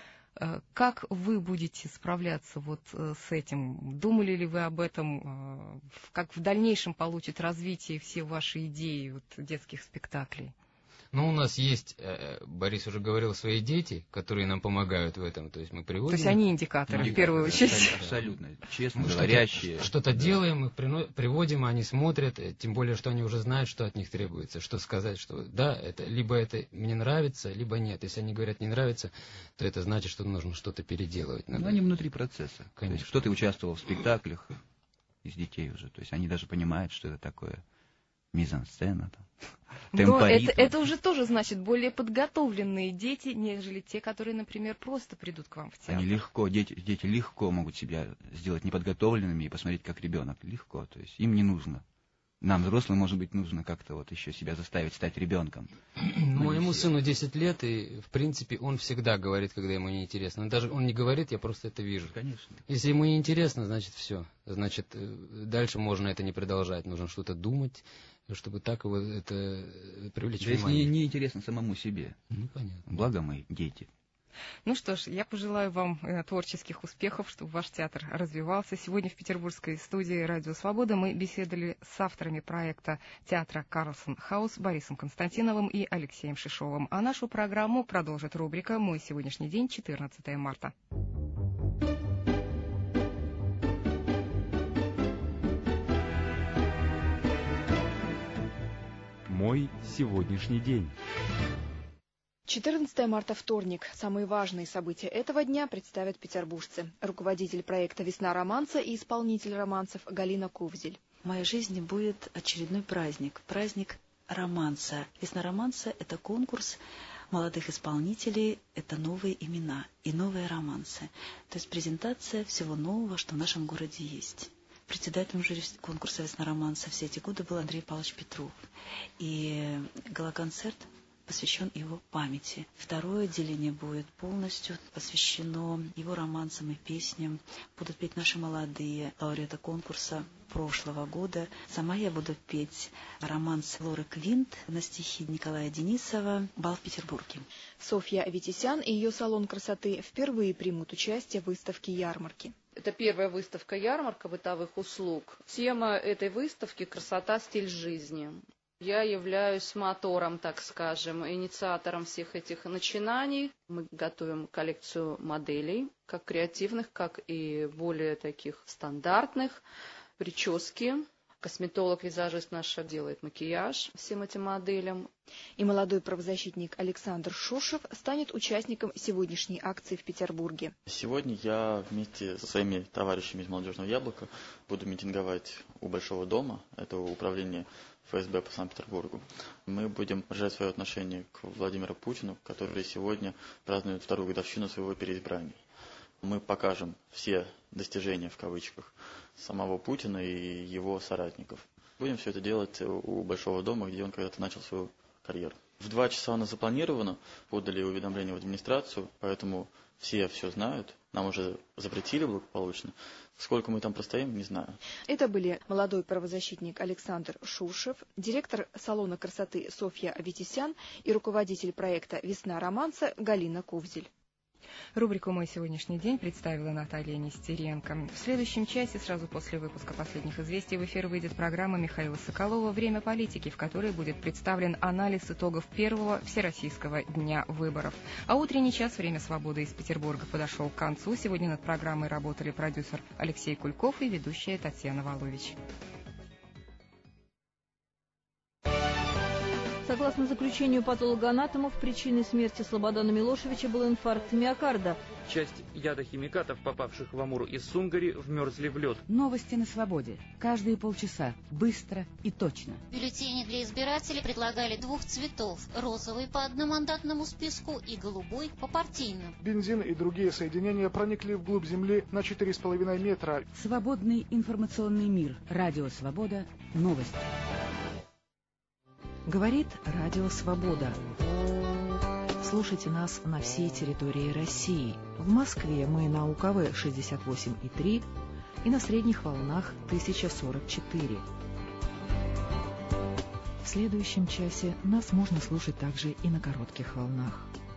Как вы будете справляться вот с этим? Думали ли вы об этом? Как в дальнейшем получат развитие все ваши идеи вот, детских спектаклей? Ну, у нас есть, Борис уже говорил, свои дети, которые нам помогают в этом. То есть мы приводим... То есть они индикаторы, индикаторы в первую очередь. Абсолютно. Честно, мы говорящие. Что-то да. делаем, их приводим, они смотрят, тем более, что они уже знают, что от них требуется, что сказать, что да, это либо это мне нравится, либо нет. Если они говорят не нравится, то это значит, что нужно что-то переделывать. Надо... Но они внутри процесса. Конечно. Что ты участвовал в спектаклях из детей уже. То есть они даже понимают, что это такое. Мизансцена, но это, это уже тоже значит более подготовленные дети, нежели те, которые, например, просто придут к вам в театр. Они легко, дети, дети легко могут себя сделать неподготовленными и посмотреть как ребенок. Легко, то есть им не нужно. Нам, взрослым, может быть, нужно как-то вот еще себя заставить стать ребенком. Моему сыну десять лет, и, в принципе, он всегда говорит, когда ему неинтересно. Но даже он не говорит, я просто это вижу. Конечно. Если ему неинтересно, значит, все. Значит, дальше можно это не продолжать. Нужно что-то думать, чтобы так его это привлечь да внимание. Если неинтересно самому себе. Ну, понятно. Благо мы дети. Ну что ж, я пожелаю вам э, творческих успехов, чтобы ваш театр развивался. Сегодня в петербургской студии «Радио Свобода» мы беседовали с авторами проекта театра «Карлсон Хаус» Борисом Константиновым и Алексеем Шишовым. А нашу программу продолжит рубрика «Мой сегодняшний день», четырнадцатое марта. Мой сегодняшний день. четырнадцатое марта, вторник. Самые важные события этого дня представят петербуржцы. Руководитель проекта «Весна романса» и исполнитель романсов Галина Ковзель. В моей жизни будет очередной праздник. Праздник романса. «Весна романса» — это конкурс молодых исполнителей, это новые имена и новые романсы. То есть презентация всего нового, что в нашем городе есть. Председателем жюри конкурса «Весна романса» все эти годы был Андрей Павлович Петров. И гала-концерт посвящен его памяти. Второе отделение будет полностью посвящено его романсам и песням. Будут петь наши молодые лауреаты конкурса прошлого года. Сама я буду петь романс Лоры Квинт на стихи Николая Денисова «Бал в Петербурге». Софья Аветисян и ее салон красоты впервые примут участие в выставке «Ярмарки». Это первая выставка-ярмарка бытовых услуг. Тема этой выставки — красота, стиль жизни. Я являюсь мотором, так скажем, инициатором всех этих начинаний. Мы готовим коллекцию моделей, как креативных, как и более таких стандартных, прически. Косметолог-визажист наш делает макияж всем этим моделям. И молодой правозащитник Александр Шушев станет участником сегодняшней акции в Петербурге. Сегодня я вместе со своими товарищами из «Молодежного яблока» буду митинговать у Большого дома, это управление эф эс бэ по Санкт-Петербургу. Мы будем выражать свое отношение к Владимиру Путину, который сегодня празднует вторую годовщину своего переизбрания. Мы покажем все достижения, в кавычках, самого Путина и его соратников. Будем все это делать у Большого дома, где он когда-то начал свою карьеру. В два часа у нас запланировано, подали уведомление в администрацию, поэтому все все знают. Нам уже запретили благополучно. Сколько мы там простоим, не знаю. Это были молодой правозащитник Александр Шушев, директор салона красоты Софья Аветисян и руководитель проекта «Весна романса» Галина Ковзель. Рубрику «Мой сегодняшний день» представила Наталья Нестеренко. В следующем часе, сразу после выпуска последних известий, в эфир выйдет программа Михаила Соколова «Время политики», в которой будет представлен анализ итогов первого Всероссийского дня выборов. А утренний час «Время свободы» из Петербурга подошел к концу. Сегодня над программой работали продюсер Алексей Кульков и ведущая Татьяна Волович. Согласно заключению патологоанатомов, причиной смерти Слободана Милошевича был инфаркт миокарда. Часть ядохимикатов, попавших в Амур из Сунгари, вмерзли в лед. Новости на свободе. Каждые полчаса. Быстро и точно. Бюллетени для избирателей предлагали двух цветов. Розовый по одномандатному списку и голубой по партийным. Бензин и другие соединения проникли вглубь земли на четыре с половиной метра. Свободный информационный мир. Радио «Свобода». Новости. Говорит Радио Свобода. Слушайте нас на всей территории России. В Москве мы на УКВ шестьдесят восемь и три и на средних волнах тысяча сорок четыре. В следующем часе нас можно слушать также и на коротких волнах.